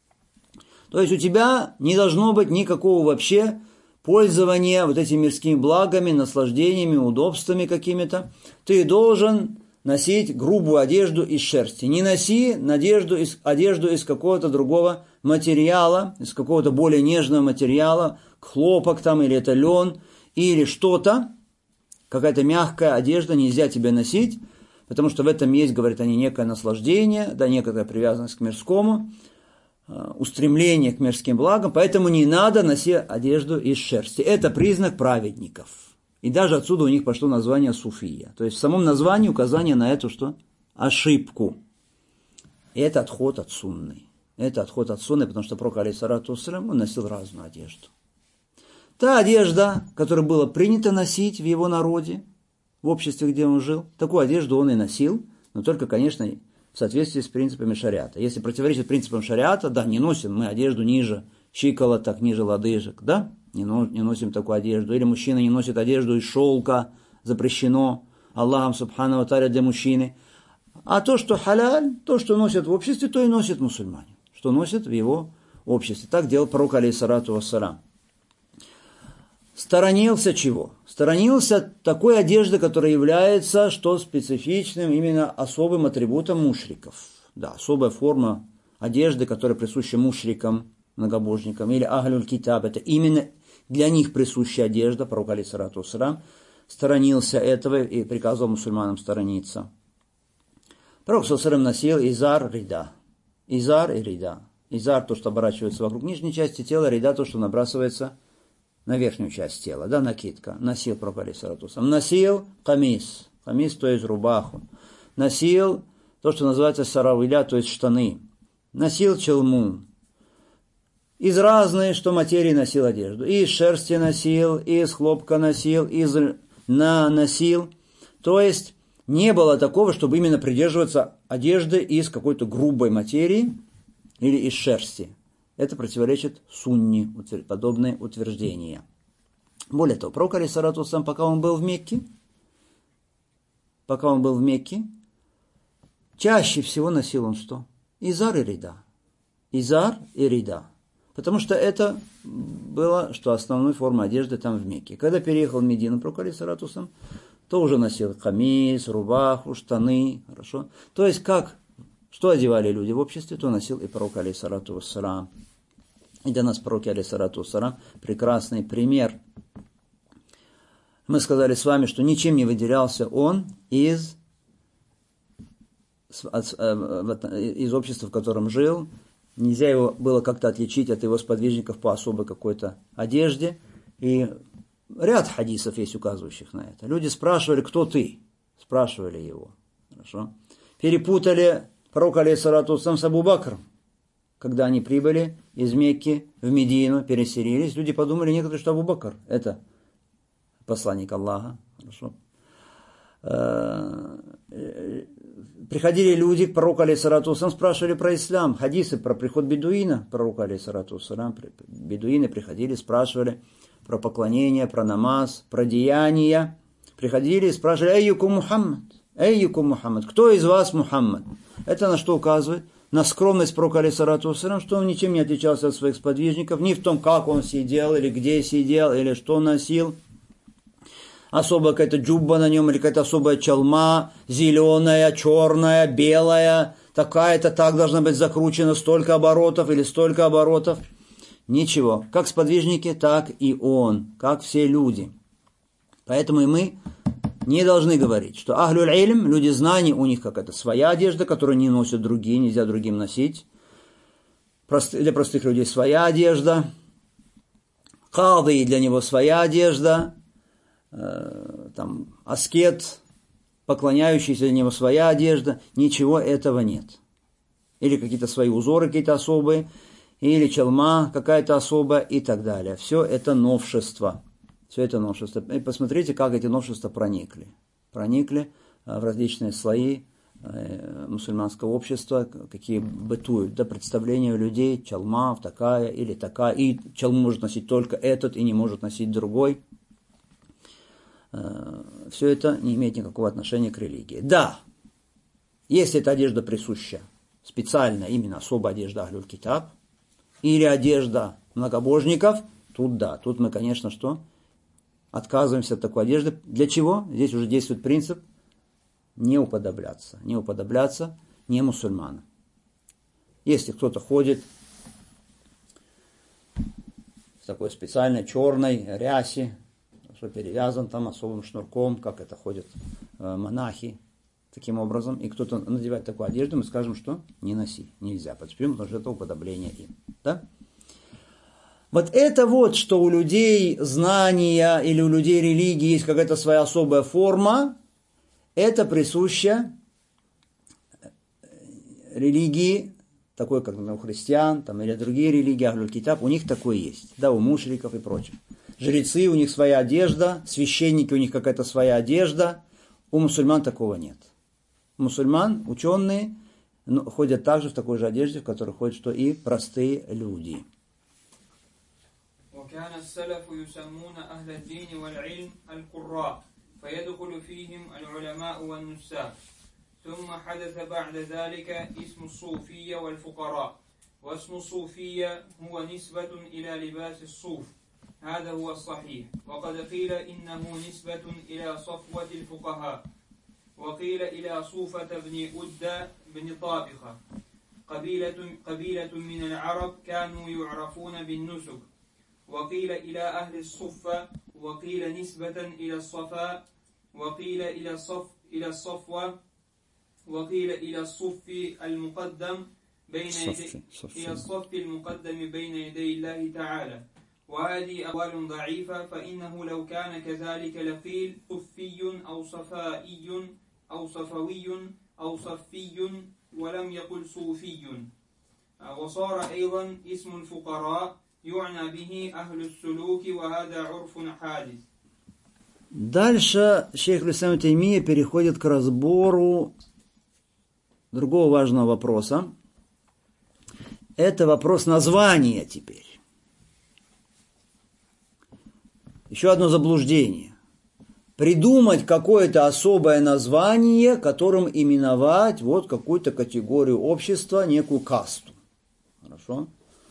То есть у тебя не должно быть никакого вообще пользования вот этими мирскими благами, наслаждениями, удобствами какими-то. Ты должен носить грубую одежду из шерсти. Не носи одежду из какого-то другого материала, из какого-то более нежного материала, хлопок там, или это лен, или что-то, какая-то мягкая одежда нельзя тебе носить, потому что в этом есть, говорят они, некое наслаждение, да, некая привязанность к мирскому, устремление к мирским благам, поэтому не надо носить одежду из шерсти. Это признак праведников. И даже отсюда у них пошло название суфия. То есть в самом названии указание на эту что? Ошибку. И это отход от сунны. Это отход от сунны, потому что пророк, алейхиссалату вассалям, он носил разную одежду. Та одежда, которую было принято носить в его народе, в обществе, где он жил, такую одежду он и носил, но только, конечно, в соответствии с принципами шариата. Если противоречит принципам шариата, да, не носим мы одежду ниже щиколоток, ниже лодыжек, да, не носим такую одежду. Или мужчина не носит одежду из шелка, запрещено Аллахом Субхану ва Тааля для мужчины. А то, что халяль, то, что носят в обществе, то и носят мусульмане, что носят в его обществе. Так делал пророк, алейхиссалату вассалям. Сторонился чего? Сторонился такой одежды, которая является что специфичным, именно особым атрибутом мушриков. Да, особая форма одежды, которая присуща мушрикам, многобожникам, или ахлюль китаб, это именно для них присущая одежда, пророк алейхиссалату вассалям сторонился этого и приказывал мусульманам сторониться. Пророк саллаллаху носил изар, рида. Изар и рида. Изар, то, что оборачивается вокруг нижней части тела, рида, то, что набрасывается на верхнюю часть тела, да, накидка. Носил пророк алейхиссалату вассалам. Носил камис, камис, то есть рубаху. Носил то, что называется саравиля, то есть штаны. Носил челму. Из разной, что материи носил одежду. И из шерсти носил, и из хлопка носил, и из льна носил. То есть не было такого, чтобы именно придерживаться одежды из какой-то грубой материи или из шерсти. Это противоречит сунне, подобные утверждения. Более того, пророк алейхиссалату вассалам, пока он был в Мекке, чаще всего носил он что? Изар и рида. Изар и рида. Потому что это было, что основной формой одежды там в Мекке. Когда переехал в Медину, пророк алейхиссалату вассалам, то уже носил камис, рубаху, штаны. Хорошо? То есть, что одевали люди в обществе, то носил и пророк алейхиссалату вассалам. И для нас пророк алейхиссалату вассалам прекрасный пример. Мы сказали с вами, что ничем не выделялся он из общества, в котором жил. Нельзя его было как-то отличить от его сподвижников по особой какой-то одежде. И ряд хадисов есть, указывающих на это. Люди спрашивали, кто ты? Спрашивали его. Хорошо. Перепутали пророка алейхиссалату вассалам с Абу Бакром. Когда они прибыли из Мекки в Медину, переселились, люди подумали некоторые, что Абу Бакр – это посланник Аллаха. Хорошо. Приходили люди к пророку алейхиссалату вассалам, спрашивали про ислам, хадисы про приход бедуина, пророку алейхиссалату вассалам, бедуины приходили, спрашивали про поклонение, про намаз, про деяния. Приходили и спрашивали: «Эйюкум Мухаммад, кто из вас Мухаммад?» Это на что указывает? На скромность пророка алейхиссалату вассалам, что он ничем не отличался от своих сподвижников, ни в том, как он сидел, или где сидел, или что носил. Особая какая-то джубба на нем, или какая-то особая чалма, зеленая, черная, белая, такая-то, так должна быть закручена, столько оборотов или столько оборотов. Ничего. Как сподвижники, так и он, как все люди. Поэтому и мы не должны говорить, что ахлюль илм, люди знаний, у них какая-то своя одежда, которую не носят другие, нельзя другим носить. Для простых людей своя одежда. Кады, для него своя одежда. Там аскет, поклоняющийся, для него своя одежда. Ничего этого нет. Или какие-то свои узоры какие-то особые, или чалма какая-то особая и так далее. Все это новшество. Все это новшество. И посмотрите, как эти новшества проникли. Проникли в различные слои мусульманского общества, какие бытуют. Да, представления у людей, чалма такая или такая. И чалму может носить только этот, и не может носить другой. Все это не имеет никакого отношения к религии. Да, если эта одежда присуща специально, именно особая одежда ахлюль китаб, или одежда многобожников, тут да, тут мы, конечно, что? Отказываемся от такой одежды. Для чего? Здесь уже действует принцип не уподобляться не мусульманам. Если кто-то ходит в такой специальной черной рясе, что перевязан там особым шнурком, как это ходят монахи, таким образом, и кто-то надевает такую одежду, мы скажем, что не носи, нельзя, почему? Потому что это уподобление им. Да? Вот это вот, что у людей знания или у людей религии есть какая-то своя особая форма, это присуще религии, такой, как у христиан там, или другие религии, ахлюль китаб, у них такое есть, да, у мушриков и прочих. Жрецы, у них своя одежда, священники, у них какая-то своя одежда, у мусульман такого нет. У мусульман, ученые, ходят также в такой же одежде, в которой ходят что и простые люди. وكان السلف يسمون أهل الدين والعلم القراء فيدخل فيهم العلماء والنساك ثم حدث بعد ذلك اسم الصوفية والفقراء واسم الصوفية هو نسبة إلى لباس الصوف هذا هو الصحيح وقد قيل إنه نسبة إلى صفوة الفقهاء وقيل إلى صوفة بن أدى بن طابخة قبيلة من العرب كانوا يعرفون بالنسك وقيل إلى أهل الصفة وقيل نسبة إلى الصفاء وقيل إلى الصفوة وقيل إلى الصف المقدم بين يدي الله تعالى وهذه أقوال ضعيفة فإنه لو كان كذلك لقيل قفي أو صفائي أو صفوي أو صفي ولم يقل صوفي. وصار أيضا اسم الفقراء يعنى به أهل السلوك وهذا عرف حادث. Дальше шейх ибн Таймия переходит к разбору другого важного вопроса. Это вопрос названия теперь. Еще одно заблуждение. Придумать какое-то особое название, которым именовать вот какую-то категорию общества, некую касту. Хорошо?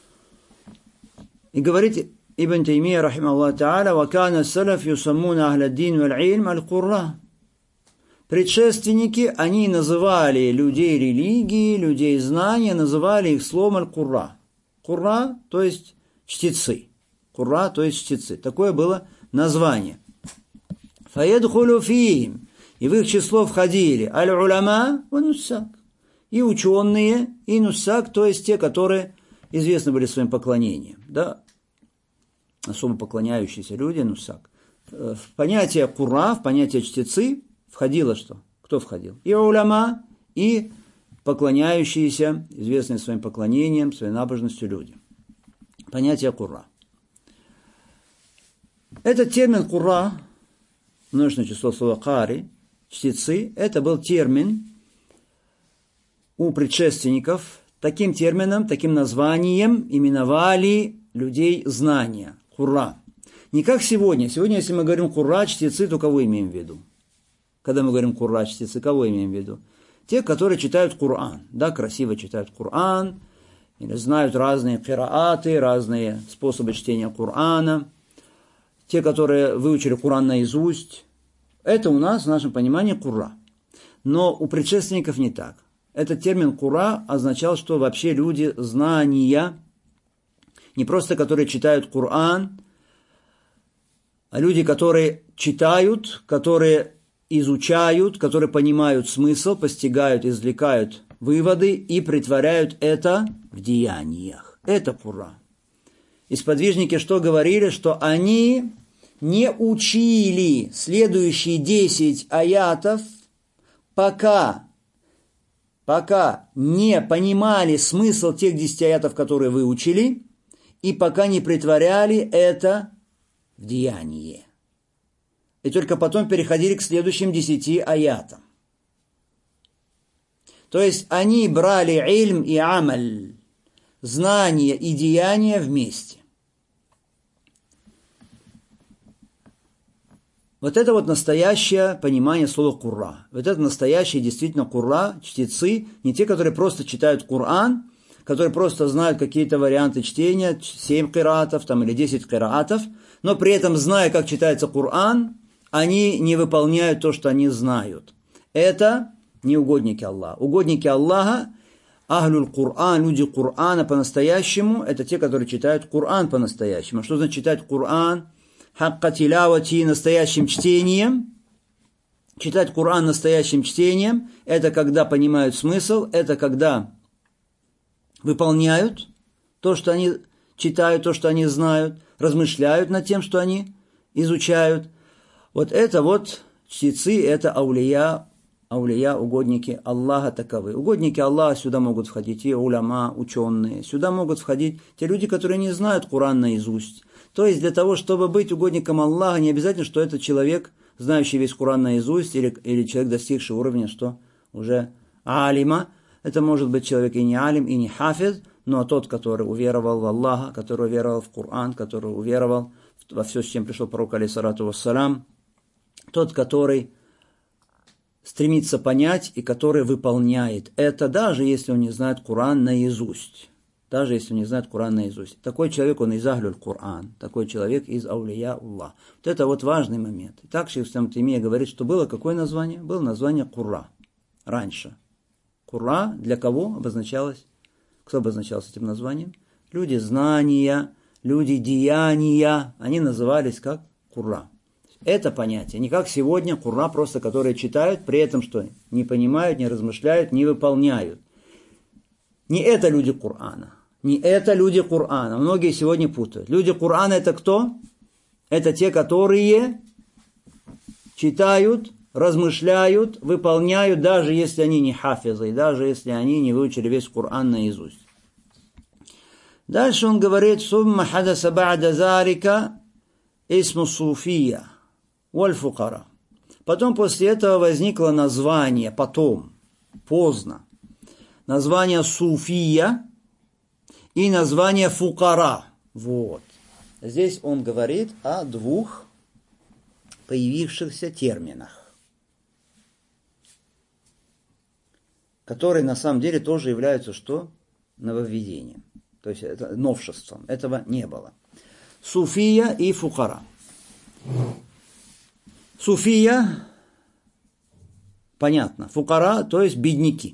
И говорит Ибн Таймия, рахимахуллах та'аля, «Вакана салаф юсаммуна ахладдин валь-илм аль-курра». Предшественники, они называли людей религии, людей знания, называли их словом аль-курра. Курра, то есть чтецы. Курра, то есть чтецы. Такое было название. Фаядхулю фихим. И в их число входили аль-уляма ва нуссак. И ученые, и нуссак, то есть те, которые известны были своим поклонением. Да? Особо поклоняющиеся люди, нуссак. В понятие курра, в понятие чтецы входило что? Кто входил? И уляма, и поклоняющиеся, известные своим поклонением, своей набожностью люди. Понятие курра. Этот термин курра, множественное число слова кари, чтецы, это был термин у предшественников. Таким термином, таким названием именовали людей знания. Курра. Не как сегодня. Сегодня, если мы говорим курра, чтецы, то кого имеем в виду? Когда мы говорим курра, чтецы, кого имеем в виду? Те, которые читают Коран. Да, красиво читают Коран, или знают разные кирааты, разные способы чтения Корана. Те, которые выучили Коран наизусть. Это у нас, в нашем понимании, курра. Но у предшественников не так. Этот термин курра означал, что вообще люди знания, не просто которые читают Коран, а люди, которые читают, которые изучают, которые понимают смысл, постигают, извлекают выводы и претворяют это в деяниях. Это курра. И сподвижники что говорили? Что они не учили следующие 10 аятов, пока не понимали смысл тех 10 аятов, которые выучили, и пока не претворяли это в деяние. И только потом переходили к следующим 10 аятам. То есть они брали ильм и амаль, знание и деяние вместе. Вот это вот настоящее понимание слова курра. Вот это настоящие действительно курра, чтецы, не те, которые просто читают Коран, которые просто знают какие-то варианты чтения, 7 кираатов там, или 10 кираатов, но при этом, зная, как читается Коран, они не выполняют то, что они знают. Это не угодники Аллаха. Угодники Аллаха, ахлюль Кур'ан, люди Корана по-настоящему, это те, которые читают Коран по-настоящему. Что значит читать Коран? Хакка тилявати, настоящим чтением. Читать Коран настоящим чтением, это когда понимают смысл, это когда выполняют то, что они читают, то, что они знают, размышляют над тем, что они изучают. Вот это вот чтецы, это аулия, угодники Аллаха таковы. Угодники Аллаха сюда могут входить и уляма, ученые. Сюда могут входить те люди, которые не знают Коран наизусть. То есть для того, чтобы быть угодником Аллаха, не обязательно, что это человек, знающий весь Коран наизусть, или человек, достигший уровня, что уже алима. Это может быть человек и не алим, и не хафиз, но тот, который уверовал в Аллаха, который уверовал в Коран, который уверовал во все, с чем пришел пророк, алейхиссалату вассалям, тот, который стремится понять и который выполняет это, даже если он не знает Коран наизусть. Даже если он не знает Коран наизусть. Такой человек, он из ахлюль Коран. Такой человек из аулия Аллах. Вот это вот важный момент. Итак, шейх ибн Таймия говорит, что было какое название? Было название Курра. Раньше. Курра для кого обозначалось? Кто обозначался этим названием? Люди знания, люди деяния. Они назывались как Курра. Это понятие. Не как сегодня Курра, просто которые читают, при этом что? Не понимают, не размышляют, не выполняют. Не это люди Корана. Не это люди Корана. Многие сегодня путают. Люди Корана это кто? Это те, которые читают, размышляют, выполняют, даже если они не хафизы, даже если они не выучили весь Коран наизусть. Дальше он говорит: «Сумма хадаса ба'да зарика исму суфия валь фукара». Потом после этого возникло название, потом, поздно, название суфия и название фукара. Вот. Здесь он говорит о двух появившихся терминах, которые на самом деле тоже являются что? Нововведением. То есть это новшеством. Этого не было. Суфия и фукара. Суфия, понятно. Фукара, то есть бедняки.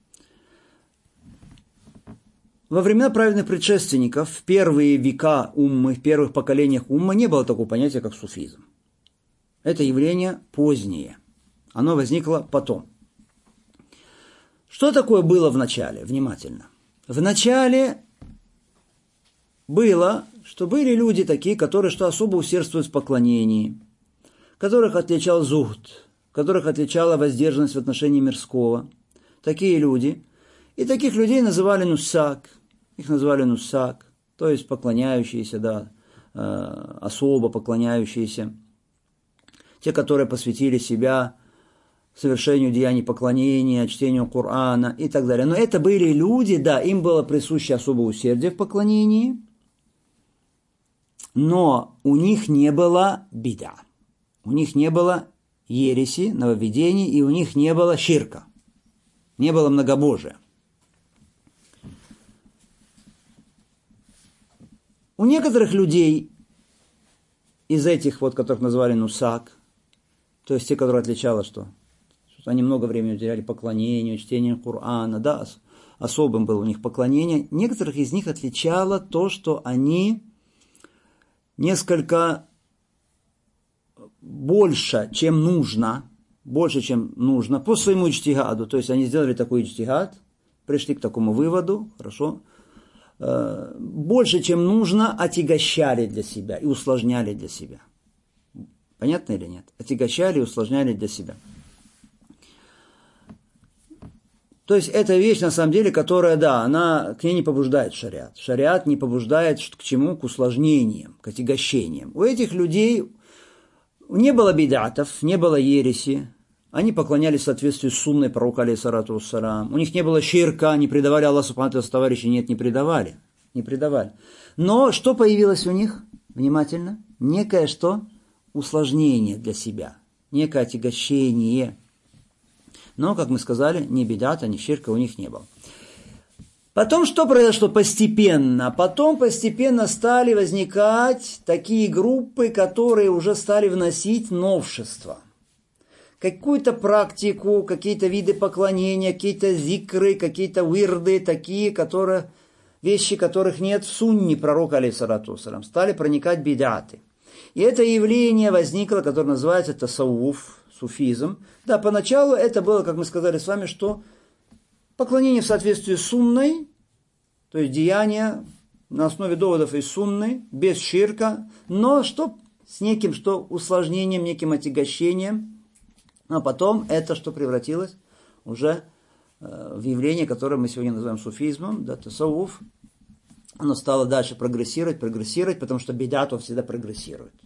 Во времена праведных предшественников, в первые века уммы, в первых поколениях уммы не было такого понятия, как суфизм. Это явление позднее. Оно возникло потом. Что такое было в начале? Внимательно. В начале было, что были люди такие, которые что особо усердствуют в поклонении, которых отличал зухд, которых отличала воздержанность в отношении мирского. Такие люди. И таких людей называли нусак. Их называли нусак, то есть поклоняющиеся, да, особо поклоняющиеся. Те, которые посвятили себя совершению деяний поклонения, чтению Корана и так далее. Но это были люди, да, им было присуще особое усердие в поклонении, но у них не было бида, у них не было ереси, нововведений, и у них не было ширка, не было многобожия. У некоторых людей из этих, вот, которых назвали нусак, то есть те, которые отличало, что они много времени уделяли поклонению, чтению Корана, да, особым было у них поклонение. Некоторых из них отличало то, что они несколько больше, чем нужно, по своему иджтигаду, то есть они сделали такой иджтигад, пришли к такому выводу, хорошо, больше, чем нужно, отягощали для себя и усложняли для себя. Понятно или нет? Отягощали и усложняли для себя. То есть это вещь, на самом деле, которая, да, она к ней не побуждает шариат. Шариат не побуждает к чему? К усложнениям, к отягощениям. У этих людей не было бидатов, не было ереси. Они поклонялись в соответствии с сунной пророка, алейхиссалату вассалам. У них не было ширка, не предавали Аллаху субхану ва тааля товарищей. Нет, не предавали. Но что появилось у них? Внимательно. Некое что? Усложнение для себя. Некое отягощение. Но, как мы сказали, ни бидата, ни ширка у них не было. Потом что произошло постепенно? Потом постепенно стали возникать такие группы, которые уже стали вносить новшества. Какую-то практику, какие-то виды поклонения, какие-то зикры, какие-то вирды, такие, вещи, которых нет в сунне пророка, алейхиссалату вассалам, стали проникать бидаты. И это явление возникло, которое называется тасауф, суфизм. Да, поначалу это было, как мы сказали с вами, что поклонение в соответствии с сунной, то есть деяния на основе доводов из сунны, без ширка, но что с неким усложнением, неким отягощением. А потом это что превратилось уже в явление, которое мы сегодня называем суфизмом, да, тасауф. Оно стало дальше прогрессировать, потому что бидат, он всегда прогрессирует.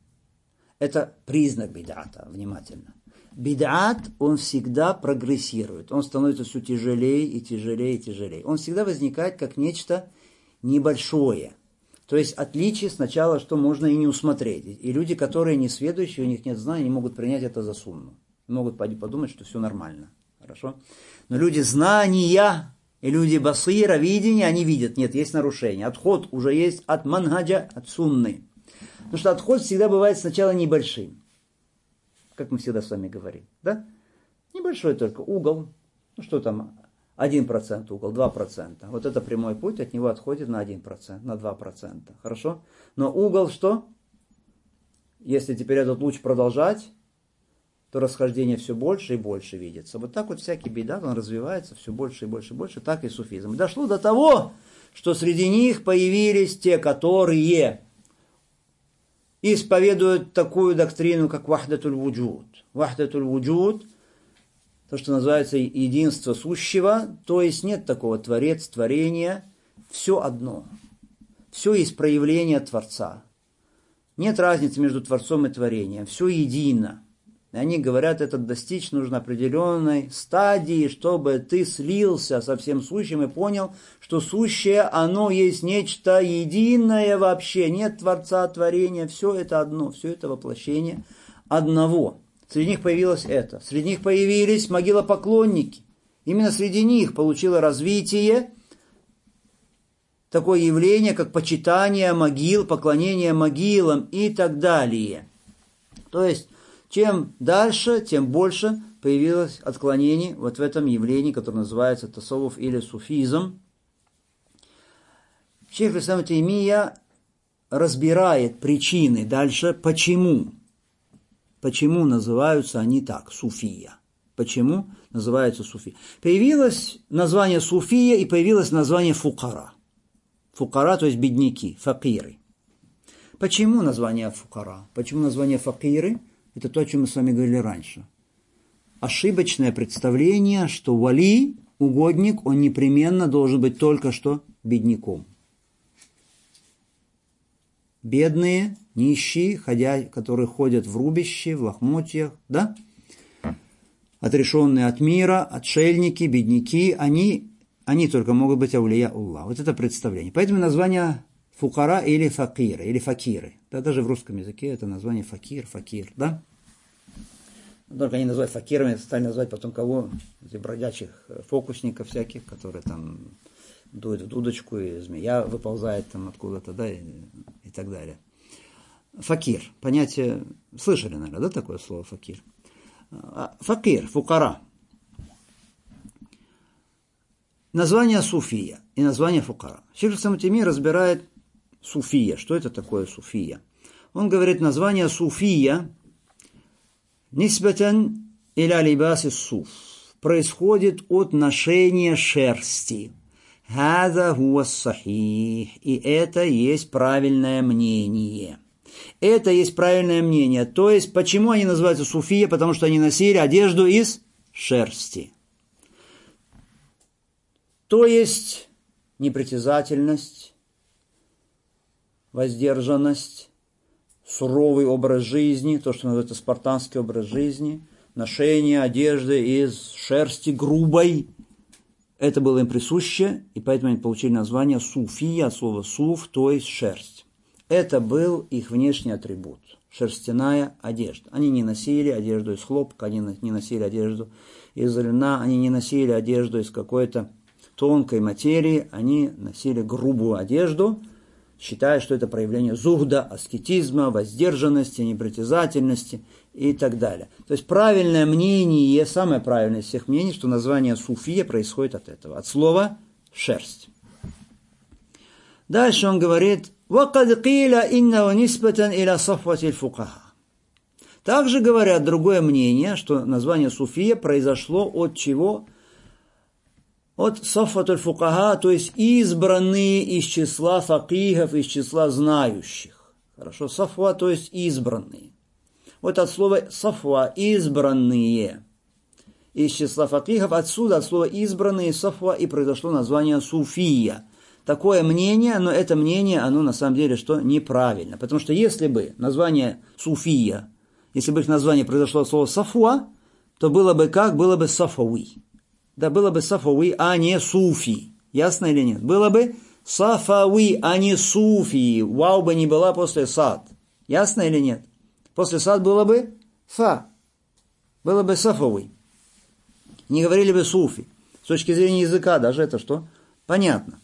Это признак бидата, внимательно. Бидат, он всегда прогрессирует, он становится все тяжелее и тяжелее и тяжелее. Он всегда возникает как нечто небольшое. То есть отличие сначала, что можно и не усмотреть. И люди, которые не сведущие, у них нет знаний, не могут принять это за сунну. Могут подумать, что все нормально. Хорошо? Но люди знания и люди басира, видения, они видят, нет, есть нарушение. Отход уже есть от манхаджа, от сунны. Потому что отход всегда бывает сначала небольшим. Как мы всегда с вами говорим. Да? Небольшой только угол. Ну что там, 1% угол, 2%. Вот это прямой путь, от него отходит на 1%, на 2%. Хорошо? Но угол что? Если теперь этот луч продолжать, то расхождение все больше и больше видится. Вот так вот всякий бидат, он развивается все больше и больше и больше, так и суфизм. И дошло до того, что среди них появились те, которые исповедуют такую доктрину, как вахдатуль вуджуд. Вахдатуль вуджуд, то, что называется единство сущего, то есть нет такого творец, творения, все одно. Все есть проявление Творца. Нет разницы между Творцом и творением, все едино. И они говорят, это достичь нужно определенной стадии, чтобы ты слился со всем сущим и понял, что сущее, оно есть нечто единое вообще. Нет Творца, творения, все это одно, все это воплощение одного. Среди них появилось это. Среди них появились могилопоклонники. Именно среди них получило развитие такое явление, как почитание могил, поклонение могилам и так далее. То есть, чем дальше, тем больше появилось отклонений вот в этом явлении, которое называется тасаввуф или суфизм. Шейх ал-Ислам Таймия разбирает причины дальше, почему называются они так, суфия. Почему называются суфия? Появилось название суфия и появилось название фукара. Фукара, то есть бедняки, факиры. Почему название фукара? Почему название факиры? Это то, о чем мы с вами говорили раньше. Ошибочное представление, что вали, угодник, он непременно должен быть только что бедняком. Бедные, нищие, которые ходят в рубище, в лохмотьях, да? Отрешенные от мира, отшельники, бедняки, они только могут быть аулия Аллах. Вот это представление. Поэтому название фукара или факиры, или факиры. Да, даже в русском языке это название факир, да? Только они называют факирами, стали называть потом кого? Этих бродячих фокусников всяких, которые там дуют в дудочку, и змея выползает там откуда-то, да, и так далее. Факир. Понятие, слышали, наверное, да, такое слово факир? Факир, фукара. Название суфия и название фукара. Шейх ал-Ислам Таймия разбирает суфия. Что это такое суфия? Он говорит, название суфия нисбатан иля либаси суф происходит от ношения шерсти. Хаза хуа сахих. И это есть правильное мнение. Это есть правильное мнение. То есть, почему они называются суфия? Потому что они носили одежду из шерсти. То есть непритязательность, воздержанность, суровый образ жизни, то, что называется спартанский образ жизни, ношение одежды из шерсти грубой. Это было им присуще, и поэтому они получили название суфия, от слова суф, то есть шерсть. Это был их внешний атрибут, шерстяная одежда. Они не носили одежду из хлопка, они не носили одежду из льна, они не носили одежду из какой-то тонкой материи, они носили грубую одежду, считая, что это проявление зухда, аскетизма, воздержанности, непритязательности и так далее. То есть правильное мнение, самое правильное из всех мнений, что название суфия происходит от этого, от слова шерсть. Дальше он говорит, وَقَدْ قِيلَ إِنَّهُ نِسْبَةً إِلَى صَفْوَةِ الْفُقَهَاءِ. Также говорят другое мнение, что название суфия произошло от чего? От сафватуль фукаха, то есть избранные из числа факихов, из числа знающих. Хорошо, сафва, то есть избранные. Вот от слова сафва, избранные из числа факихов, отсюда от слова избранные, сафва, и произошло название суфия. Такое мнение, но это мнение, оно на самом деле что неправильно. Потому что если бы название суфия, если бы их название произошло от слова сафва, то было бы как? Было бы сафауи. Да, было бы сафауи, а не суфи. Ясно или нет? Было бы сафауи, а не суфи. Вау бы не была после сад. Ясно или нет? После сад было бы фа. Было бы сафауи. Не говорили бы суфи. С точки зрения языка даже это что? Понятно.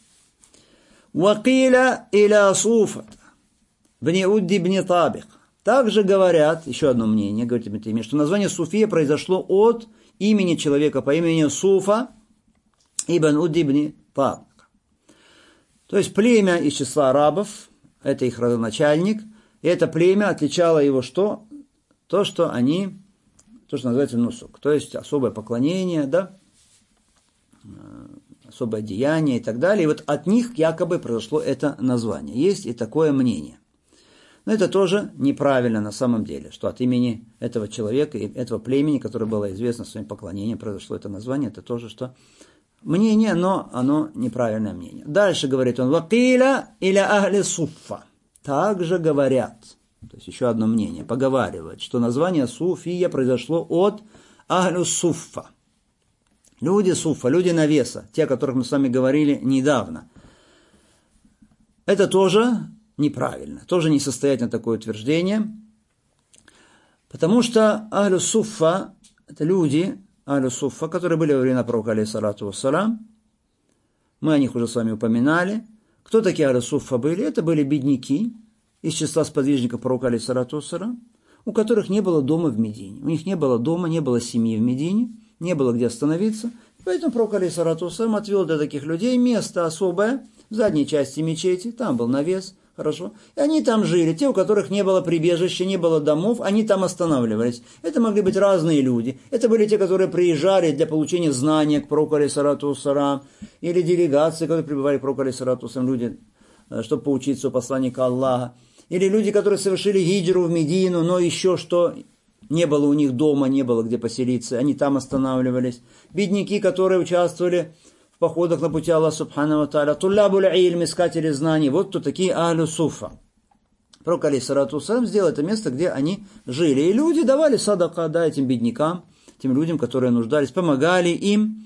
Вакиля иля суфат. Бни удди бни табик. Также говорят, еще одно мнение, говорит Ибн Таймия, что название суфия произошло от имени человека по имени Суфа ибн Удди ибн Табик. То есть племя из числа арабов, это их родоначальник, и это племя отличало его что? То, что то, что называется нусук, то есть особое поклонение, да, особое деяние и так далее. И вот от них якобы произошло это название. Есть и такое мнение. Но это тоже неправильно на самом деле, что от имени этого человека и этого племени, которое было известно своим поклонением, произошло это название. Это тоже что мнение, но оно неправильное мнение. Дальше говорит он: «Вакиля иля ахли суффа». Также говорят, то есть еще одно мнение, поговаривают, что название суфия произошло от ахлю суффа. Люди суффа, люди навеса, те, о которых мы с вами говорили недавно. Это тоже неправильно, тоже несостоятельно такое утверждение, потому что ахлю суффа – это люди, ахлю суффа, которые были во времена пророка, алейхиссалату вассалам. Мы о них уже с вами упоминали. Кто такие ахлю суффа были? Это были бедняки из числа сподвижников пророка, алейхиссалату вассалам, у которых не было дома в Медине. У них не было дома, не было семьи в Медине, не было где остановиться. Поэтому пророк, алейхиссалату вассалам, отвел для таких людей место особое в задней части мечети. Там был навес, хорошо. И они там жили. Те, у которых не было прибежища, не было домов, они там останавливались. Это могли быть разные люди. Это были те, которые приезжали для получения знания к пророку, алейхиссалату вассалам, или делегации, которые прибывали к пророку, алейхиссалату вассалам, люди, чтобы поучиться у посланника Аллаха. Или люди, которые совершили гиджру в Медину, но еще что, не было у них дома, не было где поселиться, они там останавливались. Бедняки, которые участвовали в походах на пути Аллаха субхану ва тааля, туллябуль илм, искатели знаний, вот кто такие ахлю суффа. Пророк, алейхиссалату вассалам, сделал это место, где они жили. И люди давали садака, да, этим беднякам, тем людям, которые нуждались, помогали им.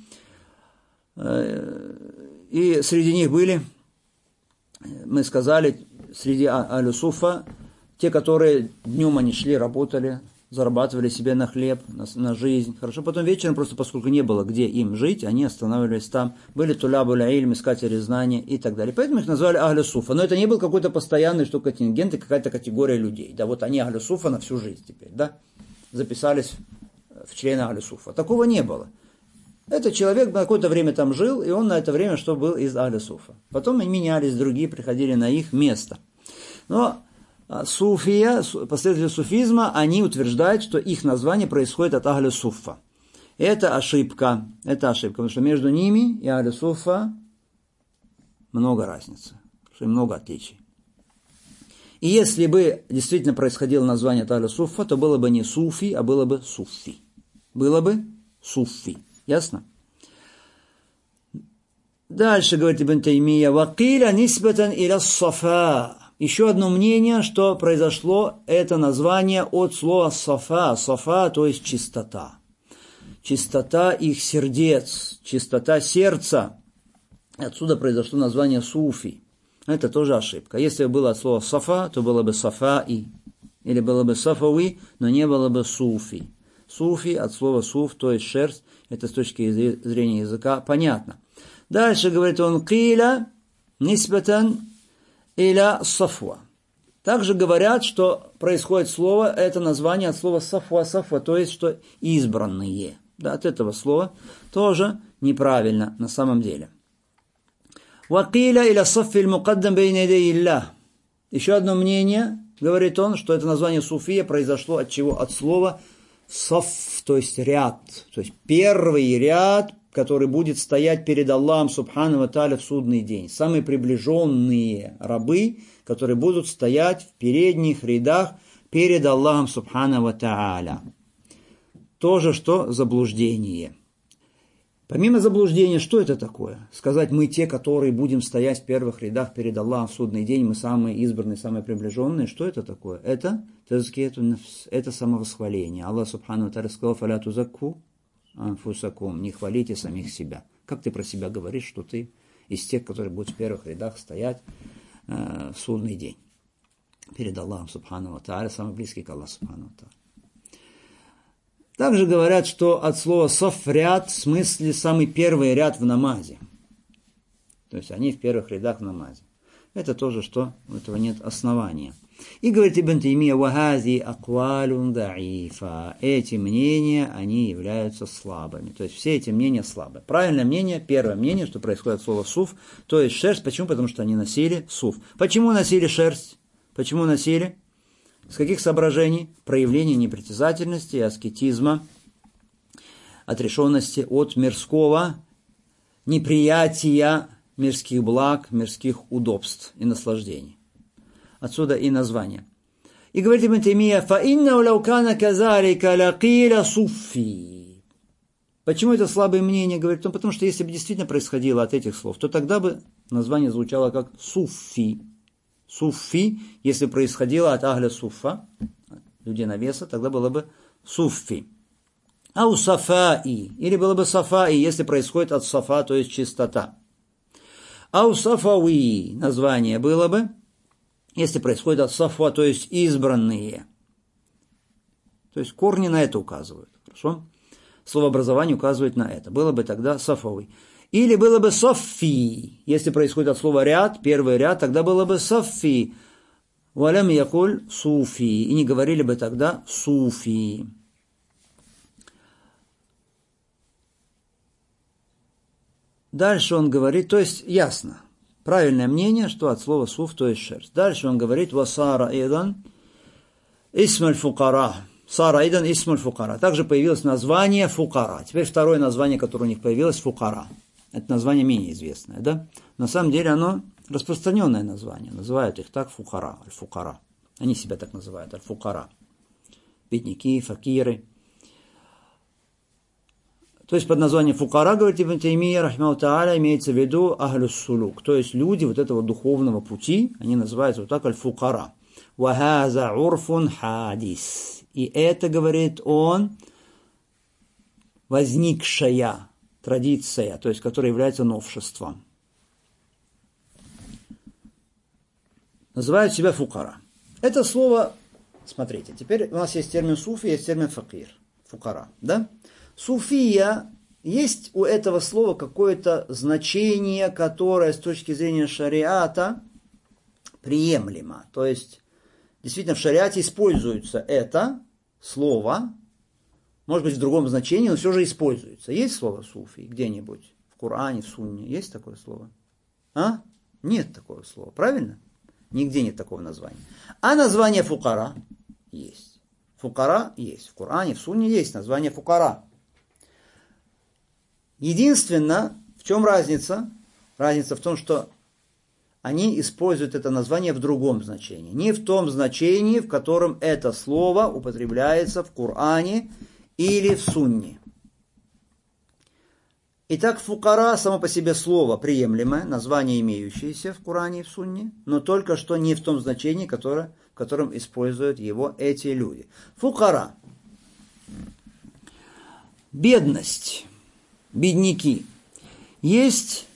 И среди них были, мы сказали, среди ахлю суффа, те, которые днем они шли, работали, зарабатывали себе на хлеб, на жизнь. Хорошо, потом вечером, просто поскольку не было где им жить, они останавливались там. Были тулябуль илм, искатели знания и так далее. Поэтому их назвали ахлю суффа. Но это не был какой-то постоянный контингент и какая-то категория людей. Да, вот они ахлю суффа на всю жизнь теперь, да, записались в члены ахлю суффа. Такого не было. Этот человек на какое-то время там жил, и он на это время что был из ахлю суффа. Потом они менялись, другие приходили на их место. Но суфия, последователи суфизма, они утверждают, что их название происходит от ахлю суффа. Это ошибка, потому что между ними и ахлю суффа много разницы, много отличий. И если бы действительно происходило название от ахлю суффа, то было бы не суфи, а было бы суфи. Было бы суфи. Ясно? Дальше говорит Ибн Таймия: «Вакиля нисбатан иля сафа». Еще одно мнение, что произошло это название от слова сафа. Сафа, то есть чистота. Чистота их сердец, чистота сердца. Отсюда произошло название суфи. Это тоже ошибка. Если бы было от слова сафа, то было бы сафаи. Или было бы сафави, но не было бы суфи. Суфи от слова суф, то есть шерсть. Это с точки зрения языка понятно. Дальше говорит он: «Киля нисбатан иля сафва». Также говорят, что происходит слово, это название от слова сафва, сафва, то есть что избранные. Да, от этого слова тоже неправильно на самом деле. «Вакиля иля саффиль мукаддам бейна ядей Иллах». Еще одно мнение, говорит он, что это название суфия произошло от чего? От слова саф, то есть ряд, то есть первый ряд, который будет стоять перед Аллахом субхану ва тааля в судный день. Самые приближенные рабы, которые будут стоять в передних рядах перед Аллахом субхану ва тааля. Тоже что? Заблуждение. Помимо заблуждения, что это такое? Сказать, мы те, которые будем стоять в первых рядах перед Аллахом в судный день, мы самые избранные, самые приближенные. Что это такое? Это самовосхваление. Аллах субхану ва тааля сказал: «Фаля тузакку анфусакум», не хвалите самих себя. Как ты про себя говоришь, что ты из тех, которые будут в первых рядах стоять в судный день перед Аллахом субхану ва тааля, самый близкий к Аллаху субхану ва тааля. Также говорят, что от слова «саф» ряд в смысле самый первый ряд в намазе. То есть они в первых рядах в намазе. Это тоже, что у этого нет основания. И говорит Ибн Таймия: «Вахази аквалун даифа». Эти мнения, они являются слабыми. То есть все эти мнения слабые. Правильное мнение, первое мнение, что происходит от слова «суф», то есть шерсть. Почему? Потому что они носили суф. Почему носили шерсть? Почему носили? С каких соображений? Проявление непритязательности и аскетизма отрешенности от мирского неприятия мирских благ, мирских удобств и наслаждений. Отсюда и название. И говорит Ибн Таймия: «Фаиннау лау кана казалика лакиля суффи». Почему это слабое мнение? Говорит он, потому что если бы действительно происходило от этих слов, то тогда бы название звучало как суффи. Суффи, если происходило от ахля суффа, людей навеса, тогда было бы суффи. Ау сафаи, или было бы сафаи, если происходит от сафа, то есть чистота. Ау сафауи, название было бы, если происходит от сафа, то есть избранные. То есть корни на это указывают. Хорошо? Словообразование указывает на это. Было бы тогда сафауи. Или было бы соффи, если происходит от слова ряд, первый ряд, тогда было бы соффи. Валям якуль суфи. И не говорили бы тогда суфи. Дальше он говорит, то есть ясно, правильное мнение, что от слова суф, то есть шерсть. Дальше он говорит, васара идан исмаль фукара. Сара идан исмаль фукара. Также появилось название фукара. Теперь второе название, которое у них появилось, фукара. Это название менее известное, да? На самом деле оно распространенное название. Называют их так фукара, аль-фукара. Они себя так называют, аль-фукара. Бедняки, факиры. То есть под названием фукара, говорит Ибн Таймия, рахмаху тааля, имеется в виду ахлюс сулук. То есть люди вот этого духовного пути, они называются вот так аль-фукара. Вахаза урфун хадис. И это, говорит он, возникшая традиция, то есть которая является новшеством. Называют себя фукара. Это слово, смотрите, теперь у нас есть термин суфи, есть термин факир. Фукара, да? Суфия, есть у этого слова какое-то значение, которое с точки зрения шариата приемлемо. То есть, действительно, в шариате используется это слово, может быть, в другом значении, но все же используется. Есть слово суфи где-нибудь? В Коране, в Сунне есть такое слово? А? Нет такого слова, правильно? Нигде нет такого названия. А название фукара есть. Фукара есть. В Коране, в Сунне есть название фукара. Единственное, в чем разница? Разница в том, что они используют это название в другом значении. Не в том значении, в котором это слово употребляется в Коране или в Сунне. Итак, фукара само по себе слово приемлемое, название имеющееся в Коране и в Сунне, но только что не в том значении, в котором используют его эти люди. Фукара. Бедность. Бедняки. Есть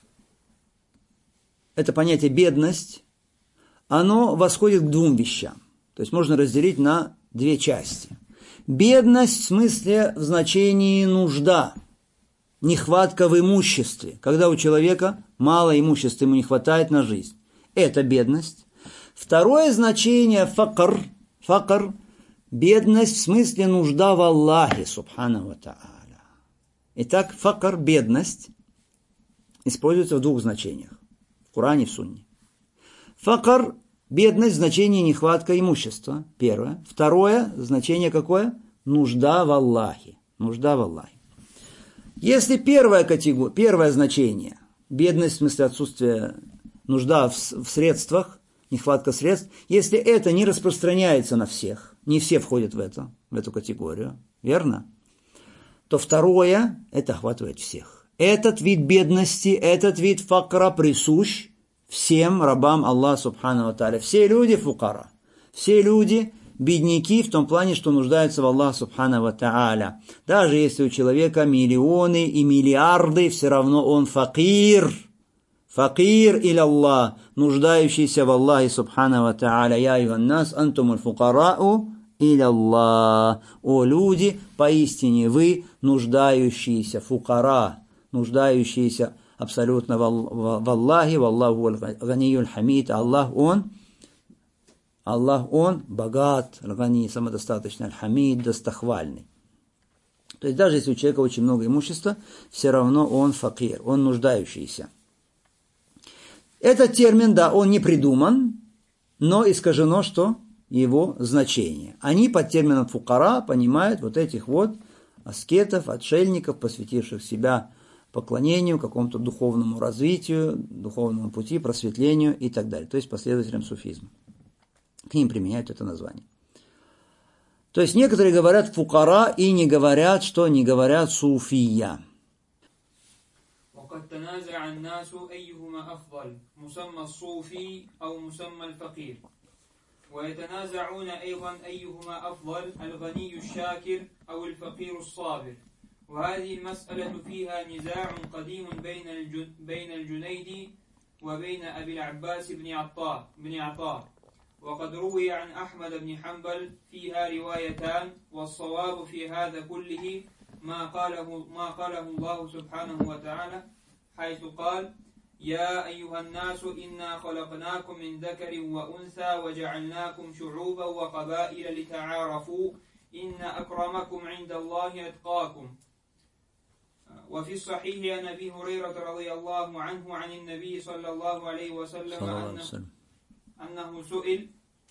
это понятие бедность, оно восходит к двум вещам. То есть можно разделить на две части. Бедность в смысле, в значении нужда, нехватка в имуществе. Когда у человека мало имущества, ему не хватает на жизнь. Это бедность. Второе значение факр, бедность в смысле нужда в Аллахе, субхану ва тааля. Итак, факр, бедность, используется в двух значениях. В Коране и в Сунне. Факр, бедность в значении нехватка имущества. Первое. Второе значение какое? Нужда в Аллахе. Нужда в Аллахе. Если первое значение, бедность в смысле отсутствия, нужда в средствах, нехватка средств, если это не распространяется на всех, не все входят в эту категорию, верно? То второе, это охватывает всех. Этот вид бедности, этот вид факра присущ всем рабам Аллаха субхану ва тааля. Все люди фукара. Все люди бедняки в том плане, что нуждаются в Аллахе субхану ва тааля. Даже если у человека миллионы и миллиарды, все равно он факир. Факир иля Аллах, нуждающийся в Аллахе субхану ва тааля. Я айюхан нас антумуль фукарау иля Аллах. О люди, поистине вы нуждающиеся фукара, нуждающиеся абсолютно в Аллахе, в Аллаху ганиюль хамид. Аллах он богат, гани, самодостаточный, аль-хамид, достохвальный. То есть даже если у человека очень много имущества, все равно он факир, он нуждающийся. Этот термин, да, он не придуман, но искажено, что его значение. Они под термином фукара понимают вот этих вот аскетов, отшельников, посвятивших себя поклонению, какому-то духовному развитию, духовному пути, просветлению и так далее. То есть последователям суфизма. К ним применяют это название. То есть некоторые говорят фукара и не говорят, что не говорят суфия. وقد تنازع الناس أيهما أفضل مسمى الصوفي أو مسمى الفقير ويتنازعون أيضا أيهما أفضل الغني الشاكر أو الفقير الصابر وهذه المسألة فيها نزاع قديم بين الجنيدي وبين أبي العباس بن عطاء وقد روي عن أحمد بن حنبل فيها روايتان والصواب في هذا كله ما قاله الله سبحانه وتعالى حيث قال يا أيها الناس إنا خلقناكم من ذكر وأنثى وجعلناكم شعوبا وقبائل لتعارفوا إن أكرمكم عند الله أتقاكم وفي الصحيح عن أبي هريرة رضي الله عنه عن النبي صلى الله عليه وسلم أنه سئل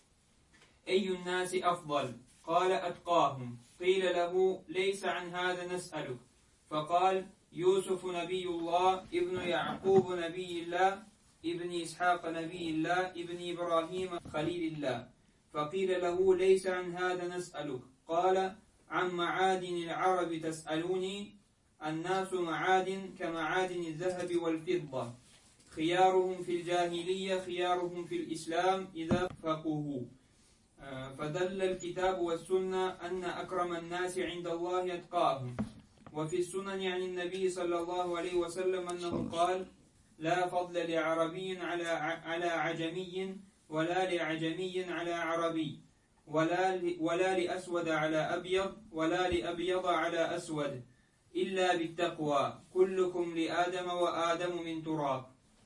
أي الناس أفضل قال أتقاهم قيل له ليس عن هذا نسألك فقال يوسف نبي الله ابن يعقوب نبي الله ابن إسحاق نبي الله ابن إبراهيم خليل الله فقيل له ليس عن هذا نسألك قال عن معادن العرب تسألوني الناس معادن كمعادن الذهب والفضة خيارهم في الجاهلية خيارهم في الإسلام إذا فقهوا فدل الكتاب والسنة أن أكرم الناس عند الله أتقاهم وفي السنن عن النبي صلى الله عليه وسلم أنه قال لا فضل لعربي على عجمي ولا لعجمي على عربي ولا لأسود على أبيض ولا لأبيض على أسود إلا بالتقوى كلكم لآدم وآدم من تراب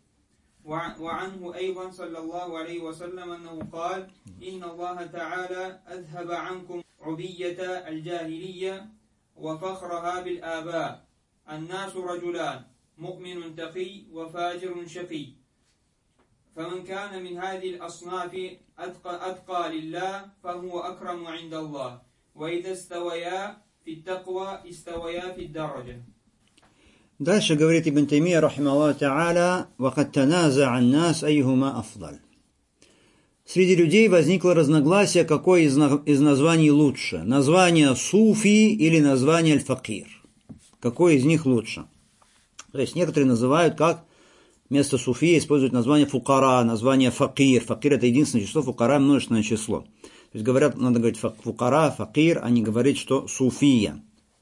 وعنه أيضا صلى الله عليه وسلم أنه قال إن الله تعالى أذهب عنكم عبية الجاهلية وفخرها بالآباء الناس رجلان مؤمن تقي وفاجر شقي فمن كان من هذه الأصناف أتقى لله فهو أكرم عند الله وإذا استويا في التقوى استويا في الدرجة. Дальше говорит Ибн Таймия, рахимахуллаху та'аля, وَقَدْ تَنَازَعَ النَّاسُ أَيُّهُمَا أَفْضَلُ. Среди людей возникло разногласие, какое из названий лучше. Название суфи или название аль-факир. Какое из них лучше? То есть некоторые называют, как вместо суфи используют название фукара, название факир. Факир это единственное число, фукара множественное число. То есть говорят, надо говорить фукара, факир, а не говорить, что суфия.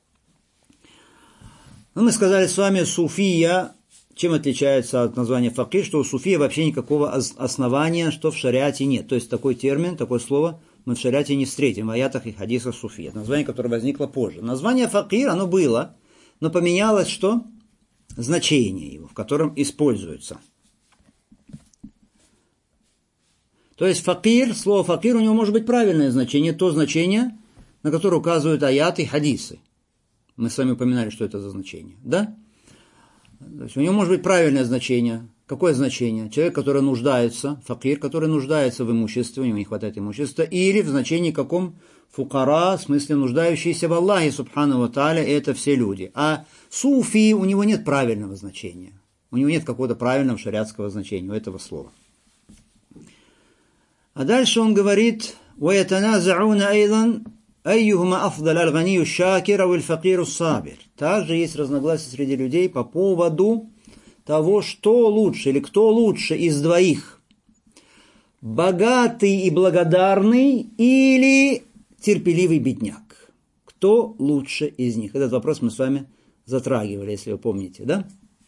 Но мы сказали с вами, суфия, чем отличается от названия факир, что у суфия вообще никакого основания, что в шариате нет. То есть такой термин, такое слово мы в шариате не встретим, в аятах и хадисах суфия. Название, которое возникло позже. Название факир, оно было, но поменялось что? Значение его, в котором используется. То есть факир, слово факир, у него может быть правильное значение, то значение, на которое указывают аяты и хадисы. Мы с вами упоминали, что это за значение, да? То есть у него может быть правильное значение. Какое значение? Человек, который нуждается, факир, который нуждается в имуществе, у него не хватает имущества, или в значении каком? Фукара, в смысле нуждающиеся в Аллахе, субхану ва тааля, это все люди. А суфи, у него нет правильного значения. У него нет какого-то правильного шариатского значения у этого слова. А дальше он говорит, وَيَتَنَازَعُونَ أَيْضًا أَيُّهُمَا أَفْضَلَ الْغَنِيُّ الشَّاكِرُ وَالْفَقِيرُ الصَّابِرُ. Также есть разногласия среди людей по поводу того, что лучше, или кто лучше из двоих. Богатый и благодарный или терпеливый бедняк. Кто лучше из них? Этот вопрос мы с вами затрагивали, если вы помните, да?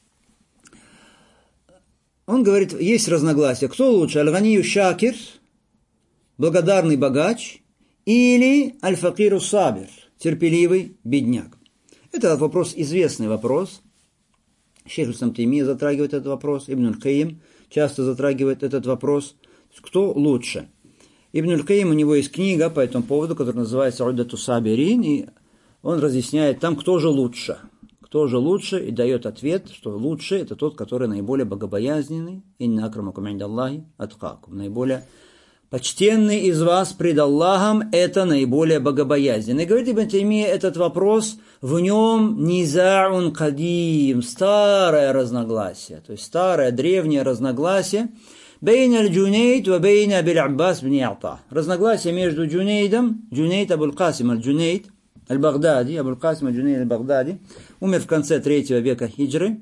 Он говорит, есть разногласия. Кто лучше? Аль-Ганию Шакир, благодарный богач, или Аль-Факиру Сабир, терпеливый бедняк. Это вопрос, известный вопрос. Шейх Ибн Таймия затрагивает этот вопрос, Ибн Аль-Каим часто затрагивает этот вопрос. Кто лучше? Ибн Аль-Каим, у него есть книга по этому поводу, которая называется «Уддату Сабирин», и он разъясняет там, кто же лучше. Кто же лучше, и дает ответ, что лучше это тот, который наиболее богобоязненный, «Инна акрамакум инда Аллахи аткакум», наиболее почтенный из вас пред Аллахом – это наиболее богобоязненный. И говорит Ибн Таймия, этот вопрос, в нем низаун кадим, старое разногласие, то есть старое, древнее разногласие, бейн аль-Джунейд ва бейн Абиль-Аббас бни Ата. Разногласие между Джунейдом, Джунейд Абуль-Касим аль-Джунейд, аль-Багдади, Абуль-Касим аль-Джунейд аль-Багдади, умер в конце 3 века хиджры,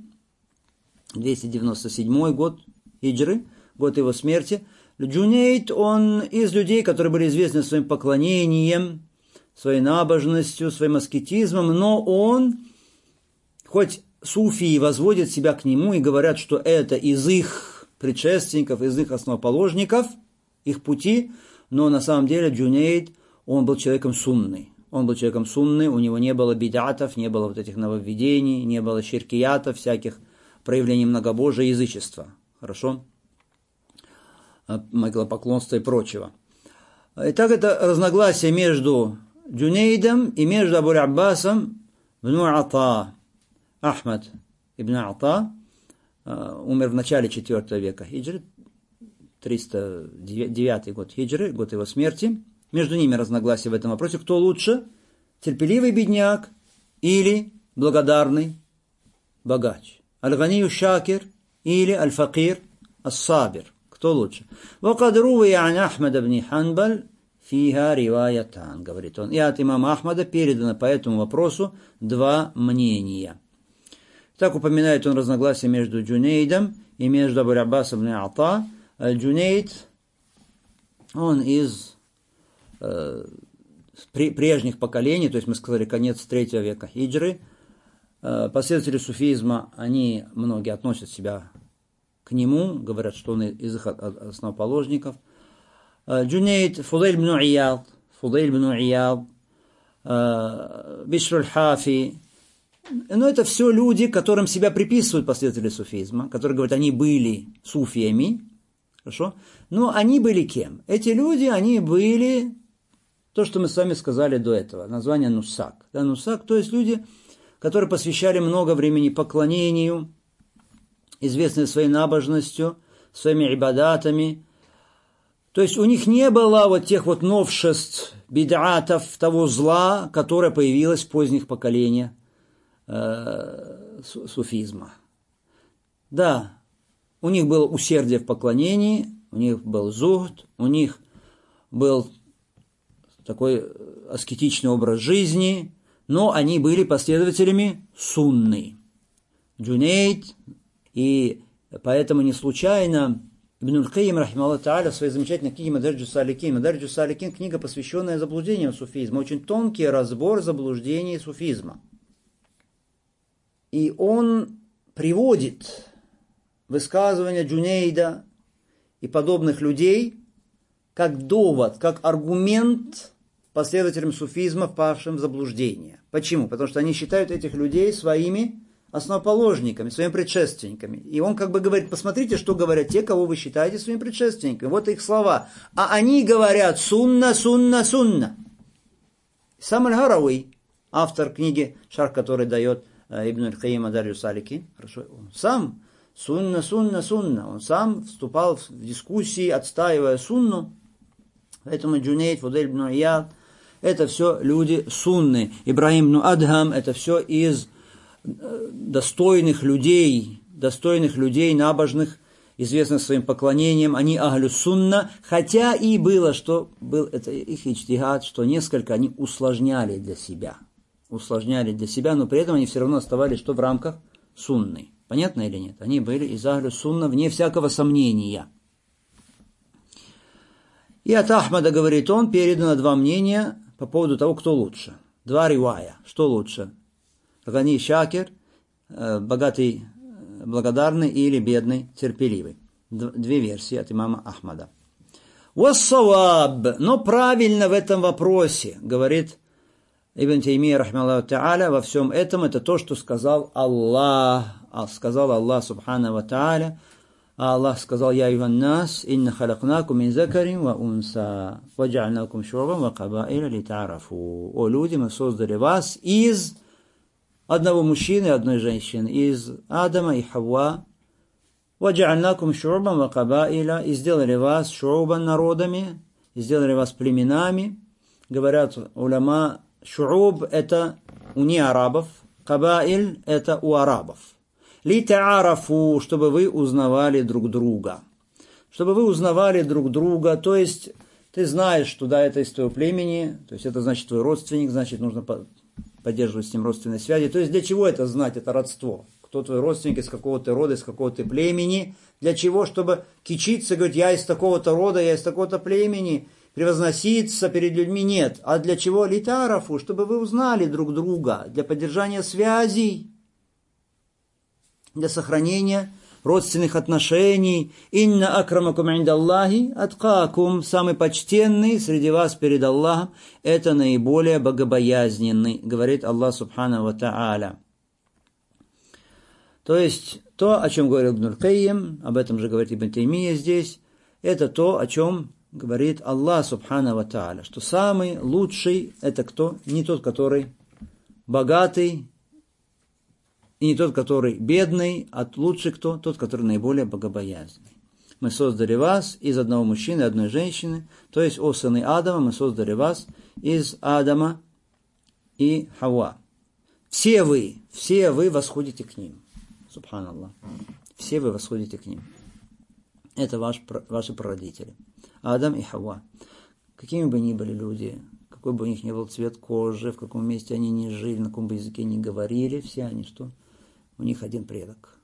297 год хиджры, год его смерти. Джунейд, он из людей, которые были известны своим поклонением, своей набожностью, своим аскетизмом, но он, хоть суфии возводят себя к нему и говорят, что это из их предшественников, из их основоположников, их пути, но на самом деле Джунейд, он был человеком сунный. Он был человеком сунный, у него не было бидатов, не было вот этих нововведений, не было ширкиятов, всяких проявлений многобожия и язычества. Хорошо? Поклонства и прочего. Итак, это разногласие между Джунейдом и между Абуль-Аббасом бну Ата. Ахмад ибн Ата умер в начале 4 века хиджры, 309 год хиджры, год его смерти. Между ними разногласия в этом вопросе. Кто лучше? Терпеливый бедняк или благодарный богач? Аль-Ганию Шакир или Аль-Факир Ас-Сабир? Кто лучше? وَقَدْ رُوِيَ عَنْ أَحْمَدَ بْنِ حَنْبَلٍ فِيهَا رِوَايَتَانِ, говорит он. И от имама Ахмада передано по этому вопросу 2 мнения. Так упоминает он разногласия между Джунейдом и между Абуль-Аббасом бни Ата. Джунейд, он из прежних поколений, то есть мы сказали конец 3 века хиджры. Последователи суфизма, они многие относят себя к нему, говорят, что он из их основоположников. Джунейд, Фудейль бну Ияд, Бишр аль-Хафи. Но это все люди, которым себя приписывают последователи суфизма, которые говорят, они были суфиями. Хорошо? Но они были кем? Эти люди, они были то, что мы с вами сказали до этого, название нусак. Да, нусак, то есть люди, которые посвящали много времени поклонению, известные своей набожностью, своими ибадатами. То есть у них не было вот тех вот новшеств, бид'атов, того зла, которое появилось в поздних поколениях суфизма. Да, у них было усердие в поклонении, у них был зухд, у них был такой аскетичный образ жизни, но они были последователями сунны. Джунейд, и поэтому не случайно Ибн аль-Кайим, рахимахуллах тааля, в своей замечательной книге Мадарджу Саликин. Мадарджу Саликин – книга, посвященная заблуждениям суфизма. Очень тонкий разбор заблуждений суфизма. И он приводит высказывания Джунейда и подобных людей как довод, как аргумент последователям суфизма, впавшим в заблуждение. Почему? Потому что они считают этих людей своими основоположниками, своими предшественниками. И он как бы говорит, посмотрите, что говорят те, кого вы считаете своими предшественниками. Вот их слова. А они говорят сунна, сунна, сунна. Сам Аль-Гарауи, автор книги «Шарх», который дает Ибн аль-Кайим Мадарджу Саликин, хорошо, он сам сунна, сунна, сунна. Он сам вступал в дискуссии, отстаивая сунну. Поэтому Джунейд, Фудейль бну Ияд, это все люди сунны. Ибрахим бну Адхам, это все из достойных людей, набожных, известных своим поклонением. Они ахлю сунна, хотя и было, что был это их иджтихад, что несколько они усложняли для себя, но при этом они все равно оставались что в рамках сунны. Понятно или нет? Они были из ахлю сунна, вне всякого сомнения. И от Ахмада, говорит он, передано 2 мнения по поводу того, кто лучше. 2 ривая. Что лучше? Гани Шакир, богатый, благодарный или бедный, терпеливый. 2 версии от имама Ахмада. «Вассаваб», но правильно в этом вопросе, говорит Ибн Таймия, рахмаллаху та'аля, во всем этом это то, что сказал Аллах. Сказал Аллах, субхану ва та'аля. А Аллах сказал, «Я юхан нас, инна халакнакум мин закарин ва унса, ва джа'альнакум шу'убан ва кабаиля ли та'арафу». О люди, мы создали вас из одного мужчины и одной женщины, из Адама и Хавва. «Ваджа'альнакум шу'убан ва кабаиля» и сделали вас шу'убан народами, и сделали вас племенами. Говорят уляма, шу'уб это у неарабов, кабаиль это у арабов. «Ли та'арафу», чтобы вы узнавали друг друга. Чтобы вы узнавали друг друга, то есть ты знаешь, что да, это из твоего племени, то есть это значит твой родственник, значит нужно поддерживать с ним родственные связи. То есть для чего это знать, это родство? Кто твой родственник, из какого ты рода, из какого ты племени? Для чего? Чтобы кичиться, говорить, я из такого-то рода, я из такого-то племени, превозноситься перед людьми? Нет. А для чего? Литарафу, чтобы вы узнали друг друга, для поддержания связей, для сохранения родственных отношений. «Инна акрамакум индаллахи аткакум», самый почтенный среди вас перед Аллахом, это наиболее богобоязненный, говорит Аллах субхану ва та'аля. То есть, то, о чем говорил Ибн аль-Кайим, об этом же говорит Ибн Таймия здесь, это то, о чем говорит Аллах субхану ва та'аля, что самый лучший, это кто? Не тот, который богатый, и не тот, который бедный, а лучший кто? Тот, который наиболее богобоязненный. Мы создали вас из одного мужчины и одной женщины, то есть, о сыны Адама, мы создали вас из Адама и Хауа. Все вы восходите к ним. Субханаллах. Все вы восходите к ним. Это ваши прародители. Адам и Хауа. Какими бы ни были люди, какой бы у них ни был цвет кожи, в каком месте они ни жили, на каком бы языке ни говорили, все они что? У них один предок.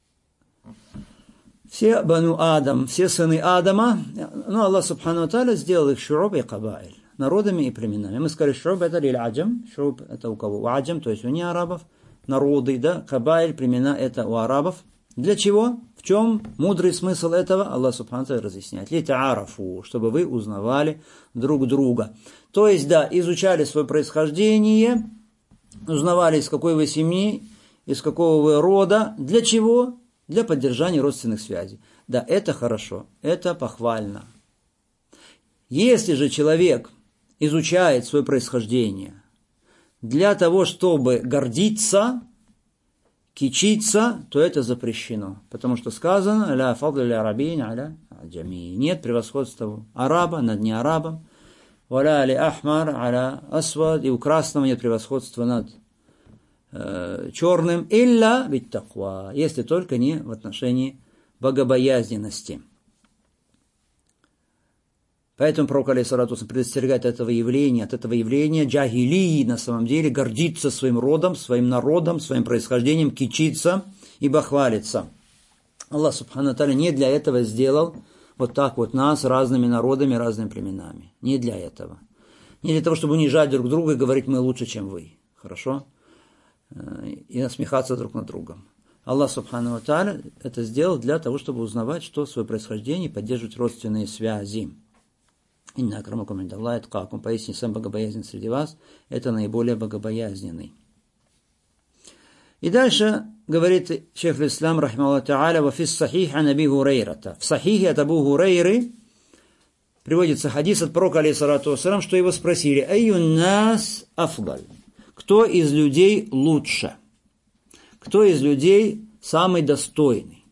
Все бану Адам, все сыны Адама, ну, Аллах субхану ва тааля сделал их шуруб и кабаиль, народами и племенами. Мы сказали, шуруб это лиль аджам, шуруб это у кого? У аджам, то есть у неарабов, народы, да, кабаиль, племена это у арабов. Для чего? В чем мудрый смысл этого? Аллах субхану ва тааля разъясняет. Ли таарафу, чтобы вы узнавали друг друга. То есть, да, изучали свое происхождение, узнавали, из какой вы семьи, из какого вы рода. Для чего? Для поддержания родственных связей. Да, это хорошо, это похвально. Если же человек изучает свое происхождение для того, чтобы гордиться, кичиться, то это запрещено. Потому что сказано, «Ля фадля ля арабин аля аджами». Нет превосходства араба над неарабом. «Валя ли ахмар аля асвад». И у красного нет превосходства над черным, илля биттаква, если только не в отношении богобоязненности. Поэтому пророк алейхиссалату вассалям предостерегает от этого явления джахилии, на самом деле гордиться своим родом, своим народом, своим происхождением, кичиться и бахвалиться. Аллах субхану ва тааля не для этого сделал вот так вот нас разными народами, разными племенами. Не для этого. Не для того, чтобы унижать друг друга и говорить, мы лучше, чем вы. Хорошо? И насмехаться друг над другом. Аллах субхану ва тааля это сделал для того, чтобы узнавать, что свое происхождение, поддерживать родственные связи. Инна акрамакум индаллахи аткакум, поистине сам богобоязненный среди вас, это наиболее богобоязненный. И дальше говорит шейх аль-Ислам рахимахуллах тааля, ва фис сахих ан Аби Хурайрата. В сахихе от Абу Хурайры приводится хадис от пророка алейхиссалату вассалям, что его спросили: айюн нас афдаль? Кто из людей лучше? Кто из людей самый достойный?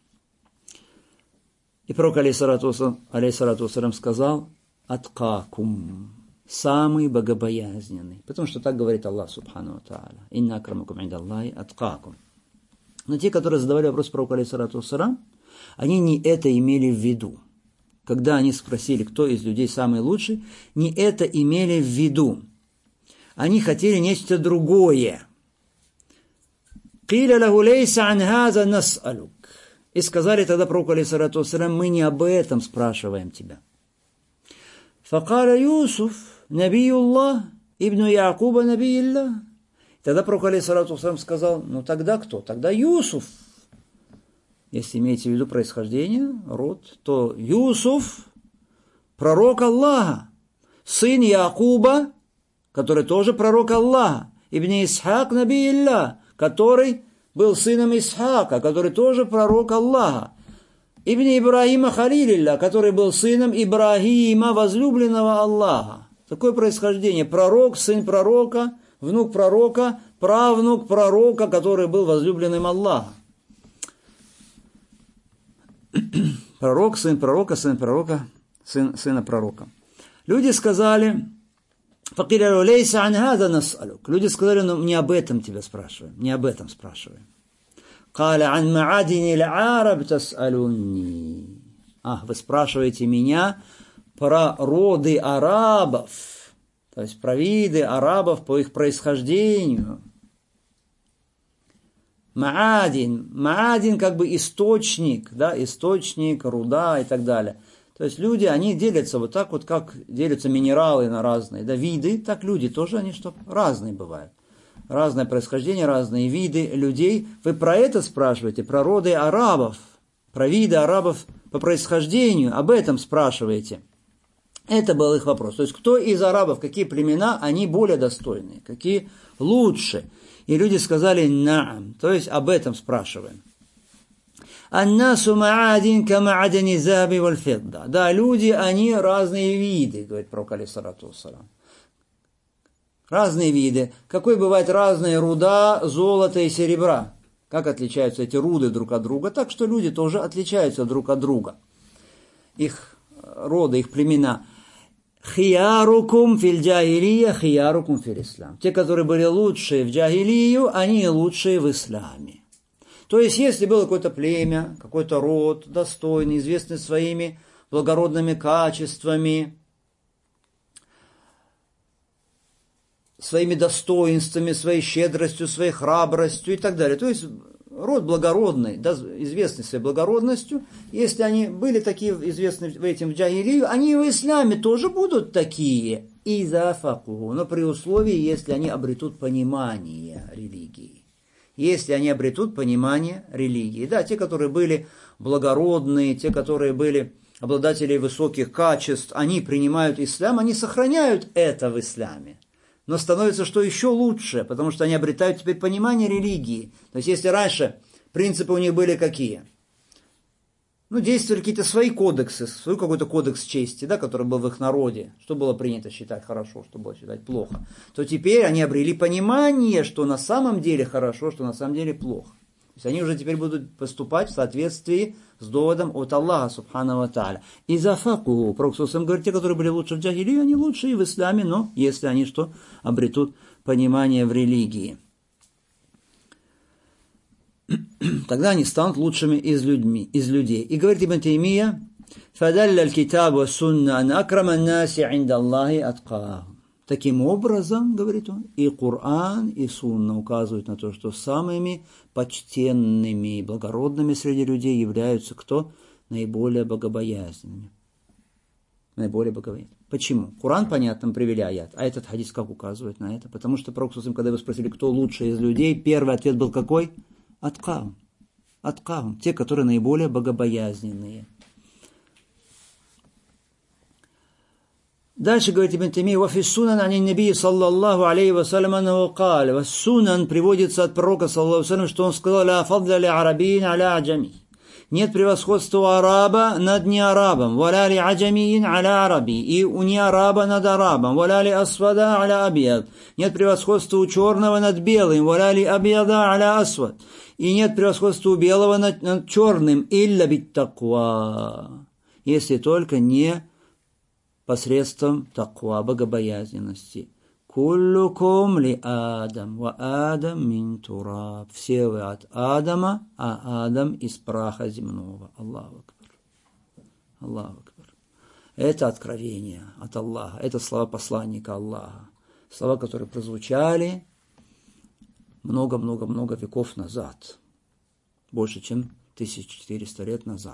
И пророк алейхиссалату вассалям сказал: аткакум, самый богобоязненный. Потому что так говорит Аллах субхану ва тааля. Инна акрамакум индаллахи аткакум. Но те, которые задавали вопрос пророку алейхиссалату вассалям, они не это имели в виду. Когда они спросили, кто из людей самый лучший, не это имели в виду. Они хотели нечто другое. «Киля лаху лейса ан хаза нас'алук». И сказали тогда пророку алейхиссалату вассалям: мы не об этом спрашиваем тебя. «Факаля Юсуф, набиюллах, ибн Якуба набиюллах». Тогда пророк алейхиссалату вассалям сказал: ну тогда кто? Тогда Юсуф. Если имеете в виду происхождение, род, то Юсуф, пророк Аллаха, сын Якуба, который тоже пророк Аллаха, ибн Исхак набиюллах, который был сыном Исхака, который тоже пророк Аллаха, ибн Ибрахима халилилля, который был сыном Ибрахима, возлюбленного Аллаха. Такое происхождение: пророк, сын пророка, внук пророка, правнук пророка, который был возлюбленным Аллаха. пророк, сын пророка, сын пророка, сына пророка. Люди сказали, люди сказали, ну не об этом тебя спрашиваем, не об этом спрашиваем. Вы спрашиваете меня про роды арабов, то есть про виды арабов по их происхождению. Маадин как бы источник, да, источник, руда и так далее. То есть люди, они делятся вот так вот, как делятся минералы на разные, да, виды, так люди тоже, они что, разные бывают. Разное происхождение, разные виды людей. Вы про это спрашиваете, про роды арабов, про виды арабов по происхождению, об этом спрашиваете. Это был их вопрос. То есть, кто из арабов, какие племена, они более достойные, какие лучше. И люди сказали «наам», то есть об этом спрашиваем. «Аннасу маадин ка маадани заби валь фидда». Да, люди, они разные виды, говорит пророк алейхиссалату вассалам. Разные виды. Какой бывает разная руда, золота и серебра. Как отличаются эти руды друг от друга? Так что люди тоже отличаются друг от друга. Их роды, их племена. Хиярукум фил джахилия, хиярукум фил ислам. Те, которые были лучшие в джахилию, они лучшие в исламе. То есть, если было какое-то племя, какой-то род достойный, известный своими благородными качествами, своими достоинствами, своей щедростью, своей храбростью и так далее. То есть, род благородный, да, известный своей благородностью, если они были такие известны в этим в джахилию, они в исламе тоже будут такие. Но при условии, если они обретут понимание религии. Если они обретут понимание религии. Да, те, которые были благородные, те, которые были обладатели высоких качеств, они принимают ислам, они сохраняют это в исламе. Но становится что еще лучше, потому что они обретают теперь понимание религии. То есть, если раньше принципы у них были какие? Ну, действовали какие-то свои кодексы, свой какой-то кодекс чести, да, который был в их народе, что было принято считать хорошо, что было считать плохо, то теперь они обрели понимание, что на самом деле хорошо, что на самом деле плохо. То есть, они уже теперь будут поступать в соответствии с доводом от Аллаха, субхану ва тааля. И зафаку, пророк говорит, те, которые были лучше в джахилии, они лучше и в исламе, но если они что, обретут понимание в религии. Тогда они станут лучшими из людей. И говорит Ибн Таймия, «Фадалля аль-китаб ва сунна ан акрама ан-наси инда Аллахи аткахум». Таким образом, говорит он, и Коран, и Сунна указывают на то, что самыми почтенными и благородными среди людей являются кто? Наиболее богобоязненными. Наиболее богобоязненными. Почему? Коран, понятно, привели аят. А этот хадис как указывает на это? Потому что пророк, когда его спросили, кто лучший из людей, первый ответ был какой? Аткахум. Аткахум. Те, которые наиболее богобоязненные. Дальше говорит Ибн Таймия, «Вафи сунан ани наби саллаллаху алейхи вассалям аннаху каль». Сунан приводится от пророка саллаллаху алейхи вассалям, что он сказал, «Ля фадля ли арабин аля аджами». Нет превосходства араба над неарабом, «Валя ли аджамиин аля араби». И у неараба над арабом, «Валя ли асвада аля абьяд». Нет превосходства у черного над белым, «Валя ли абьяда аля асвад». И нет превосходства у белого над черным, «Илля бит таква». Если только не посредством таква, богобоязненности. «Куллукум ли Адам, ва Адам мин тураб». Все вы от Адама, а Адам из праха земного. Аллаху акбар. Аллаху акбар. Это откровение от Аллаха. Это слова посланника Аллаха. Слова, которые прозвучали много-много-много веков назад. Больше, чем 1400 лет назад.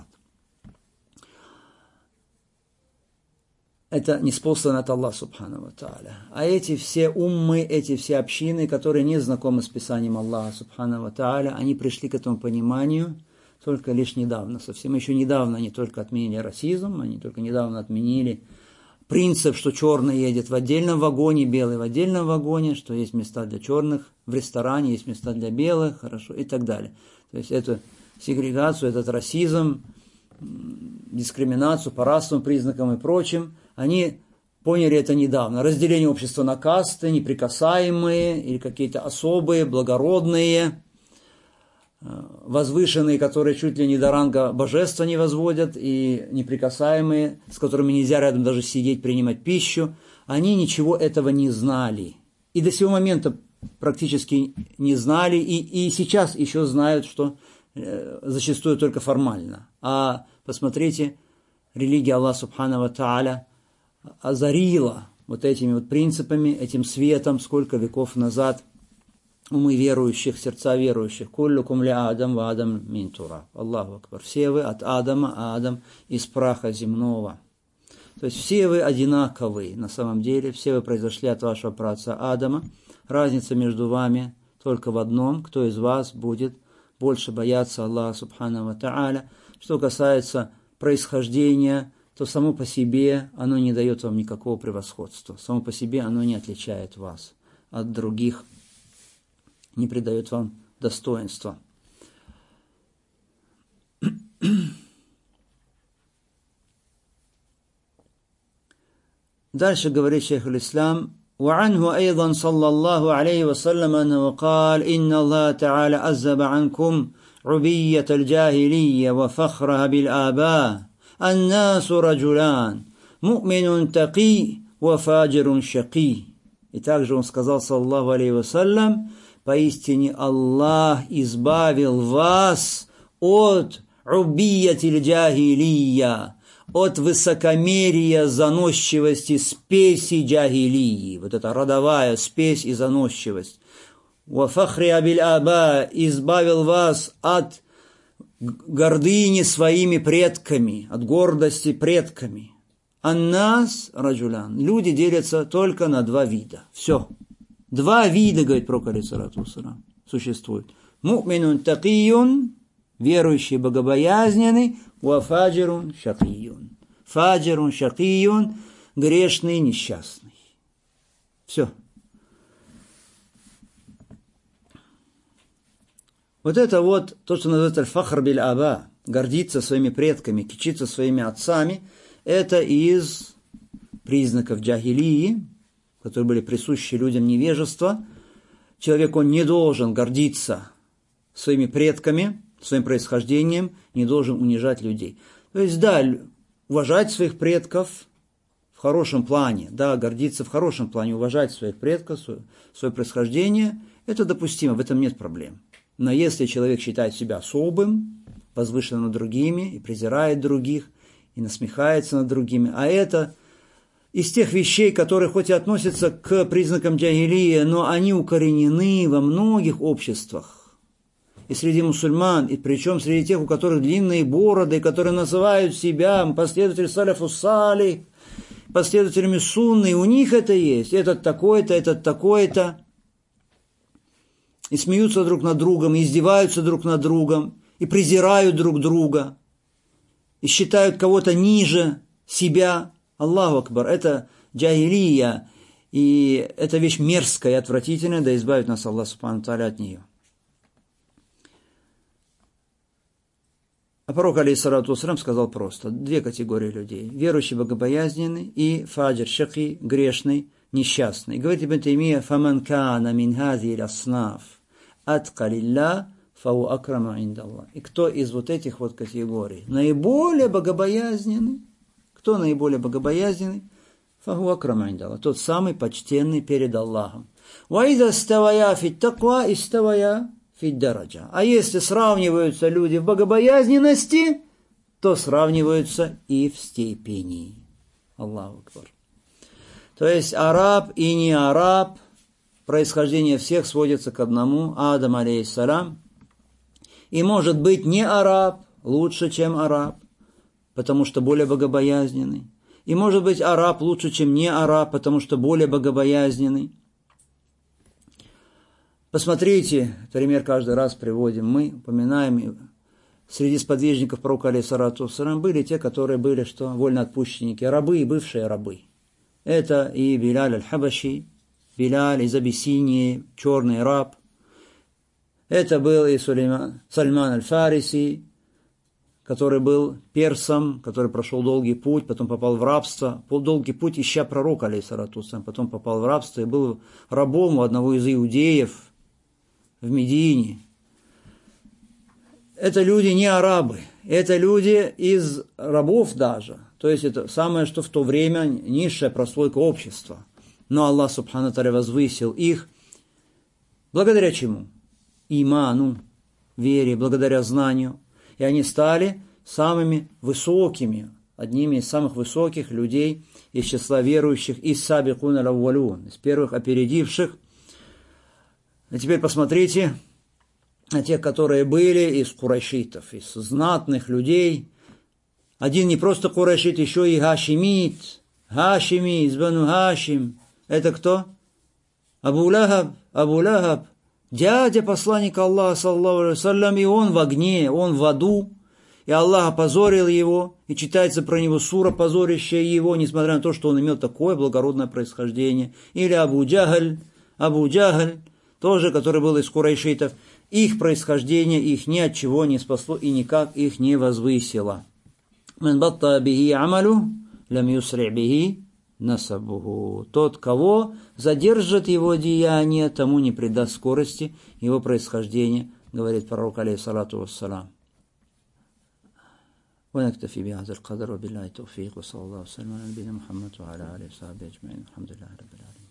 Это ниспослано от Аллаха, субхану ва тааля. А эти все уммы, эти все общины, которые не знакомы с Писанием Аллаха, субхану ва тааля, они пришли к этому пониманию только лишь недавно. Совсем еще недавно они только отменили расизм, они только недавно отменили принцип, что черный едет в отдельном вагоне, белый в отдельном вагоне, что есть места для черных в ресторане, есть места для белых, хорошо, и так далее. То есть эту сегрегацию, этот расизм, дискриминацию по расовым признакам и прочим, они поняли это недавно. Разделение общества на касты, неприкасаемые или какие-то особые, благородные, возвышенные, которые чуть ли не до ранга божества не возводят, и неприкасаемые, с которыми нельзя рядом даже сидеть, принимать пищу, они ничего этого не знали. И до сего момента практически не знали, и сейчас еще знают, что зачастую только формально. А посмотрите, религия Аллаха Субхану ва Тааля озарила вот этими вот принципами, этим светом, сколько веков назад умы верующих, сердца верующих. «Куллюкум ли Адам ва Адам мин тураб». Аллаху акбар. Все вы от Адама, а Адам из праха земного. То есть все вы одинаковые на самом деле, все вы произошли от вашего праотца Адама. Разница между вами только в одном: кто из вас будет больше бояться Аллаха Субхану ва Тааля. Что касается происхождения, то само по себе оно не дает вам никакого превосходства. Само по себе оно не отличает вас от других, не придает вам достоинства. Дальше говорит шейх аль-Ислам: وعنه أيضا صلى الله عليه وسلم أنه قال إن الله تعالى عذب عنكم عبية الجاهلية وفخرها بالآباء الناس رجلان مؤمن تقي وفاجر شقي. И также он сказал, саллаллаху алейхи вассалям: поистине Аллах избавил вас от убиятиль джахилия, от высокомерия, заносчивости, спеси джахилии. Вот это родовая спесь и заносчивость. «Вафахри абиль аба» избавил вас от гордыни своими предками, от гордости предками. «Аннас раджулян» люди делятся только на два вида. Все. Два вида, говорит пророк алейхиссалату вассалям, существует. «Му'минун такийюн» верующий, богобоязненный, «Вафаджирун шакийюн» фаджирун шакийюн грешный, несчастный. Все. Вот это вот то, что называется аль-фахр биль аба, гордиться своими предками, кичиться своими отцами, это из признаков джахилии, которые были присущи людям невежества. Человек, он не должен гордиться своими предками, своим происхождением, не должен унижать людей. То есть, да, уважать своих предков в хорошем плане, да, гордиться в хорошем плане, уважать своих предков, свое происхождение, это допустимо, в этом нет проблем. Но если человек считает себя особым, возвышенным над другими, и презирает других, и насмехается над другими, а это из тех вещей, которые хоть и относятся к признакам джахилии, но они укоренены во многих обществах. И среди мусульман, и причем среди тех, у которых длинные бороды, которые называют себя последователями саляфу салих, последователями сунны, у них это есть. Этот такой-то, этот такой-то. И смеются друг над другом, и издеваются друг над другом, и презирают друг друга, и считают кого-то ниже себя. Аллаху акбар, это джахилия, и это вещь мерзкая и отвратительная, да избавит нас Аллах субхану тааля от нее. А пророк алейхиссалату вассалям сказал просто: две категории людей: верующий, богобоязненный, и фаджир, шаки, грешный, несчастный. Говорит Ибн Таймия: «Фаман кана мин хазил аснаф атка лилля фау акрама индаллах». И кто из вот этих вот категорий наиболее богобоязненный? Кто наиболее богобоязненный? Фау акрама индаллах. Тот самый почтенный перед Аллахом. Ва иза ставая фит таква иставая фит дараджа. А если сравниваются люди в богобоязненности, то сравниваются и в степени. Аллаху акбар. То есть араб и не араб, происхождение всех сводится к одному: Адам алейхиссалям. И может быть не араб лучше, чем араб, потому что более богобоязненный. И может быть араб лучше, чем не араб, потому что более богобоязненный. Посмотрите, пример каждый раз приводим мы, упоминаем, среди сподвижников пророка алейхиссалату вассалям были те, которые были что? Вольноотпущенники, рабы и бывшие рабы. Это и Билаль аль-Хабаши, Билаль из Абиссинии, черный раб. Это был и Сальман аль-Фариси, который был персом, который прошел долгий путь, потом попал в рабство. Долгий путь ища пророка, алейхиссалату вассалям, потом попал в рабство и был рабом у одного из иудеев в Медине. это люди не арабы, это люди из рабов даже. То есть это самое, что в то время низшая прослойка общества. Но Аллах Субхану Тааля возвысил их. Благодаря чему? Иману, вере, благодаря знанию. И они стали самыми высокими, одними из самых высоких людей из числа верующих, из сабикун аль-аввалун, из первых опередивших. А теперь посмотрите на тех, которые были из курайшитов, из знатных людей. Один не просто курайшит, еще и гашимит, из Бану Хашим. Это кто? Абу Лахаб, дядя посланника Аллаха, саллаллаху алейхи ва саллям, и он в огне, он в аду, и Аллах опозорил его, и читается про него сура, позорящая его, несмотря на то, что он имел такое благородное происхождение. Или Абу Джахаль, тоже, который был из курайшитов. Их происхождение их ни от чего не спасло и никак их не возвысило. «Ман батта бихи амалу, лам юсри бихи насабуху». Тот, кого задержит его деяние, тому не придаст скорости его происхождения, говорит пророк, алейхиссалату вассалам. ونكتفي بهذا القدر وبالله التوفيق وصلى الله وسلم على نبينا محمد وعلى آله وصحبه أجمعين الحمد لله رب العالمين.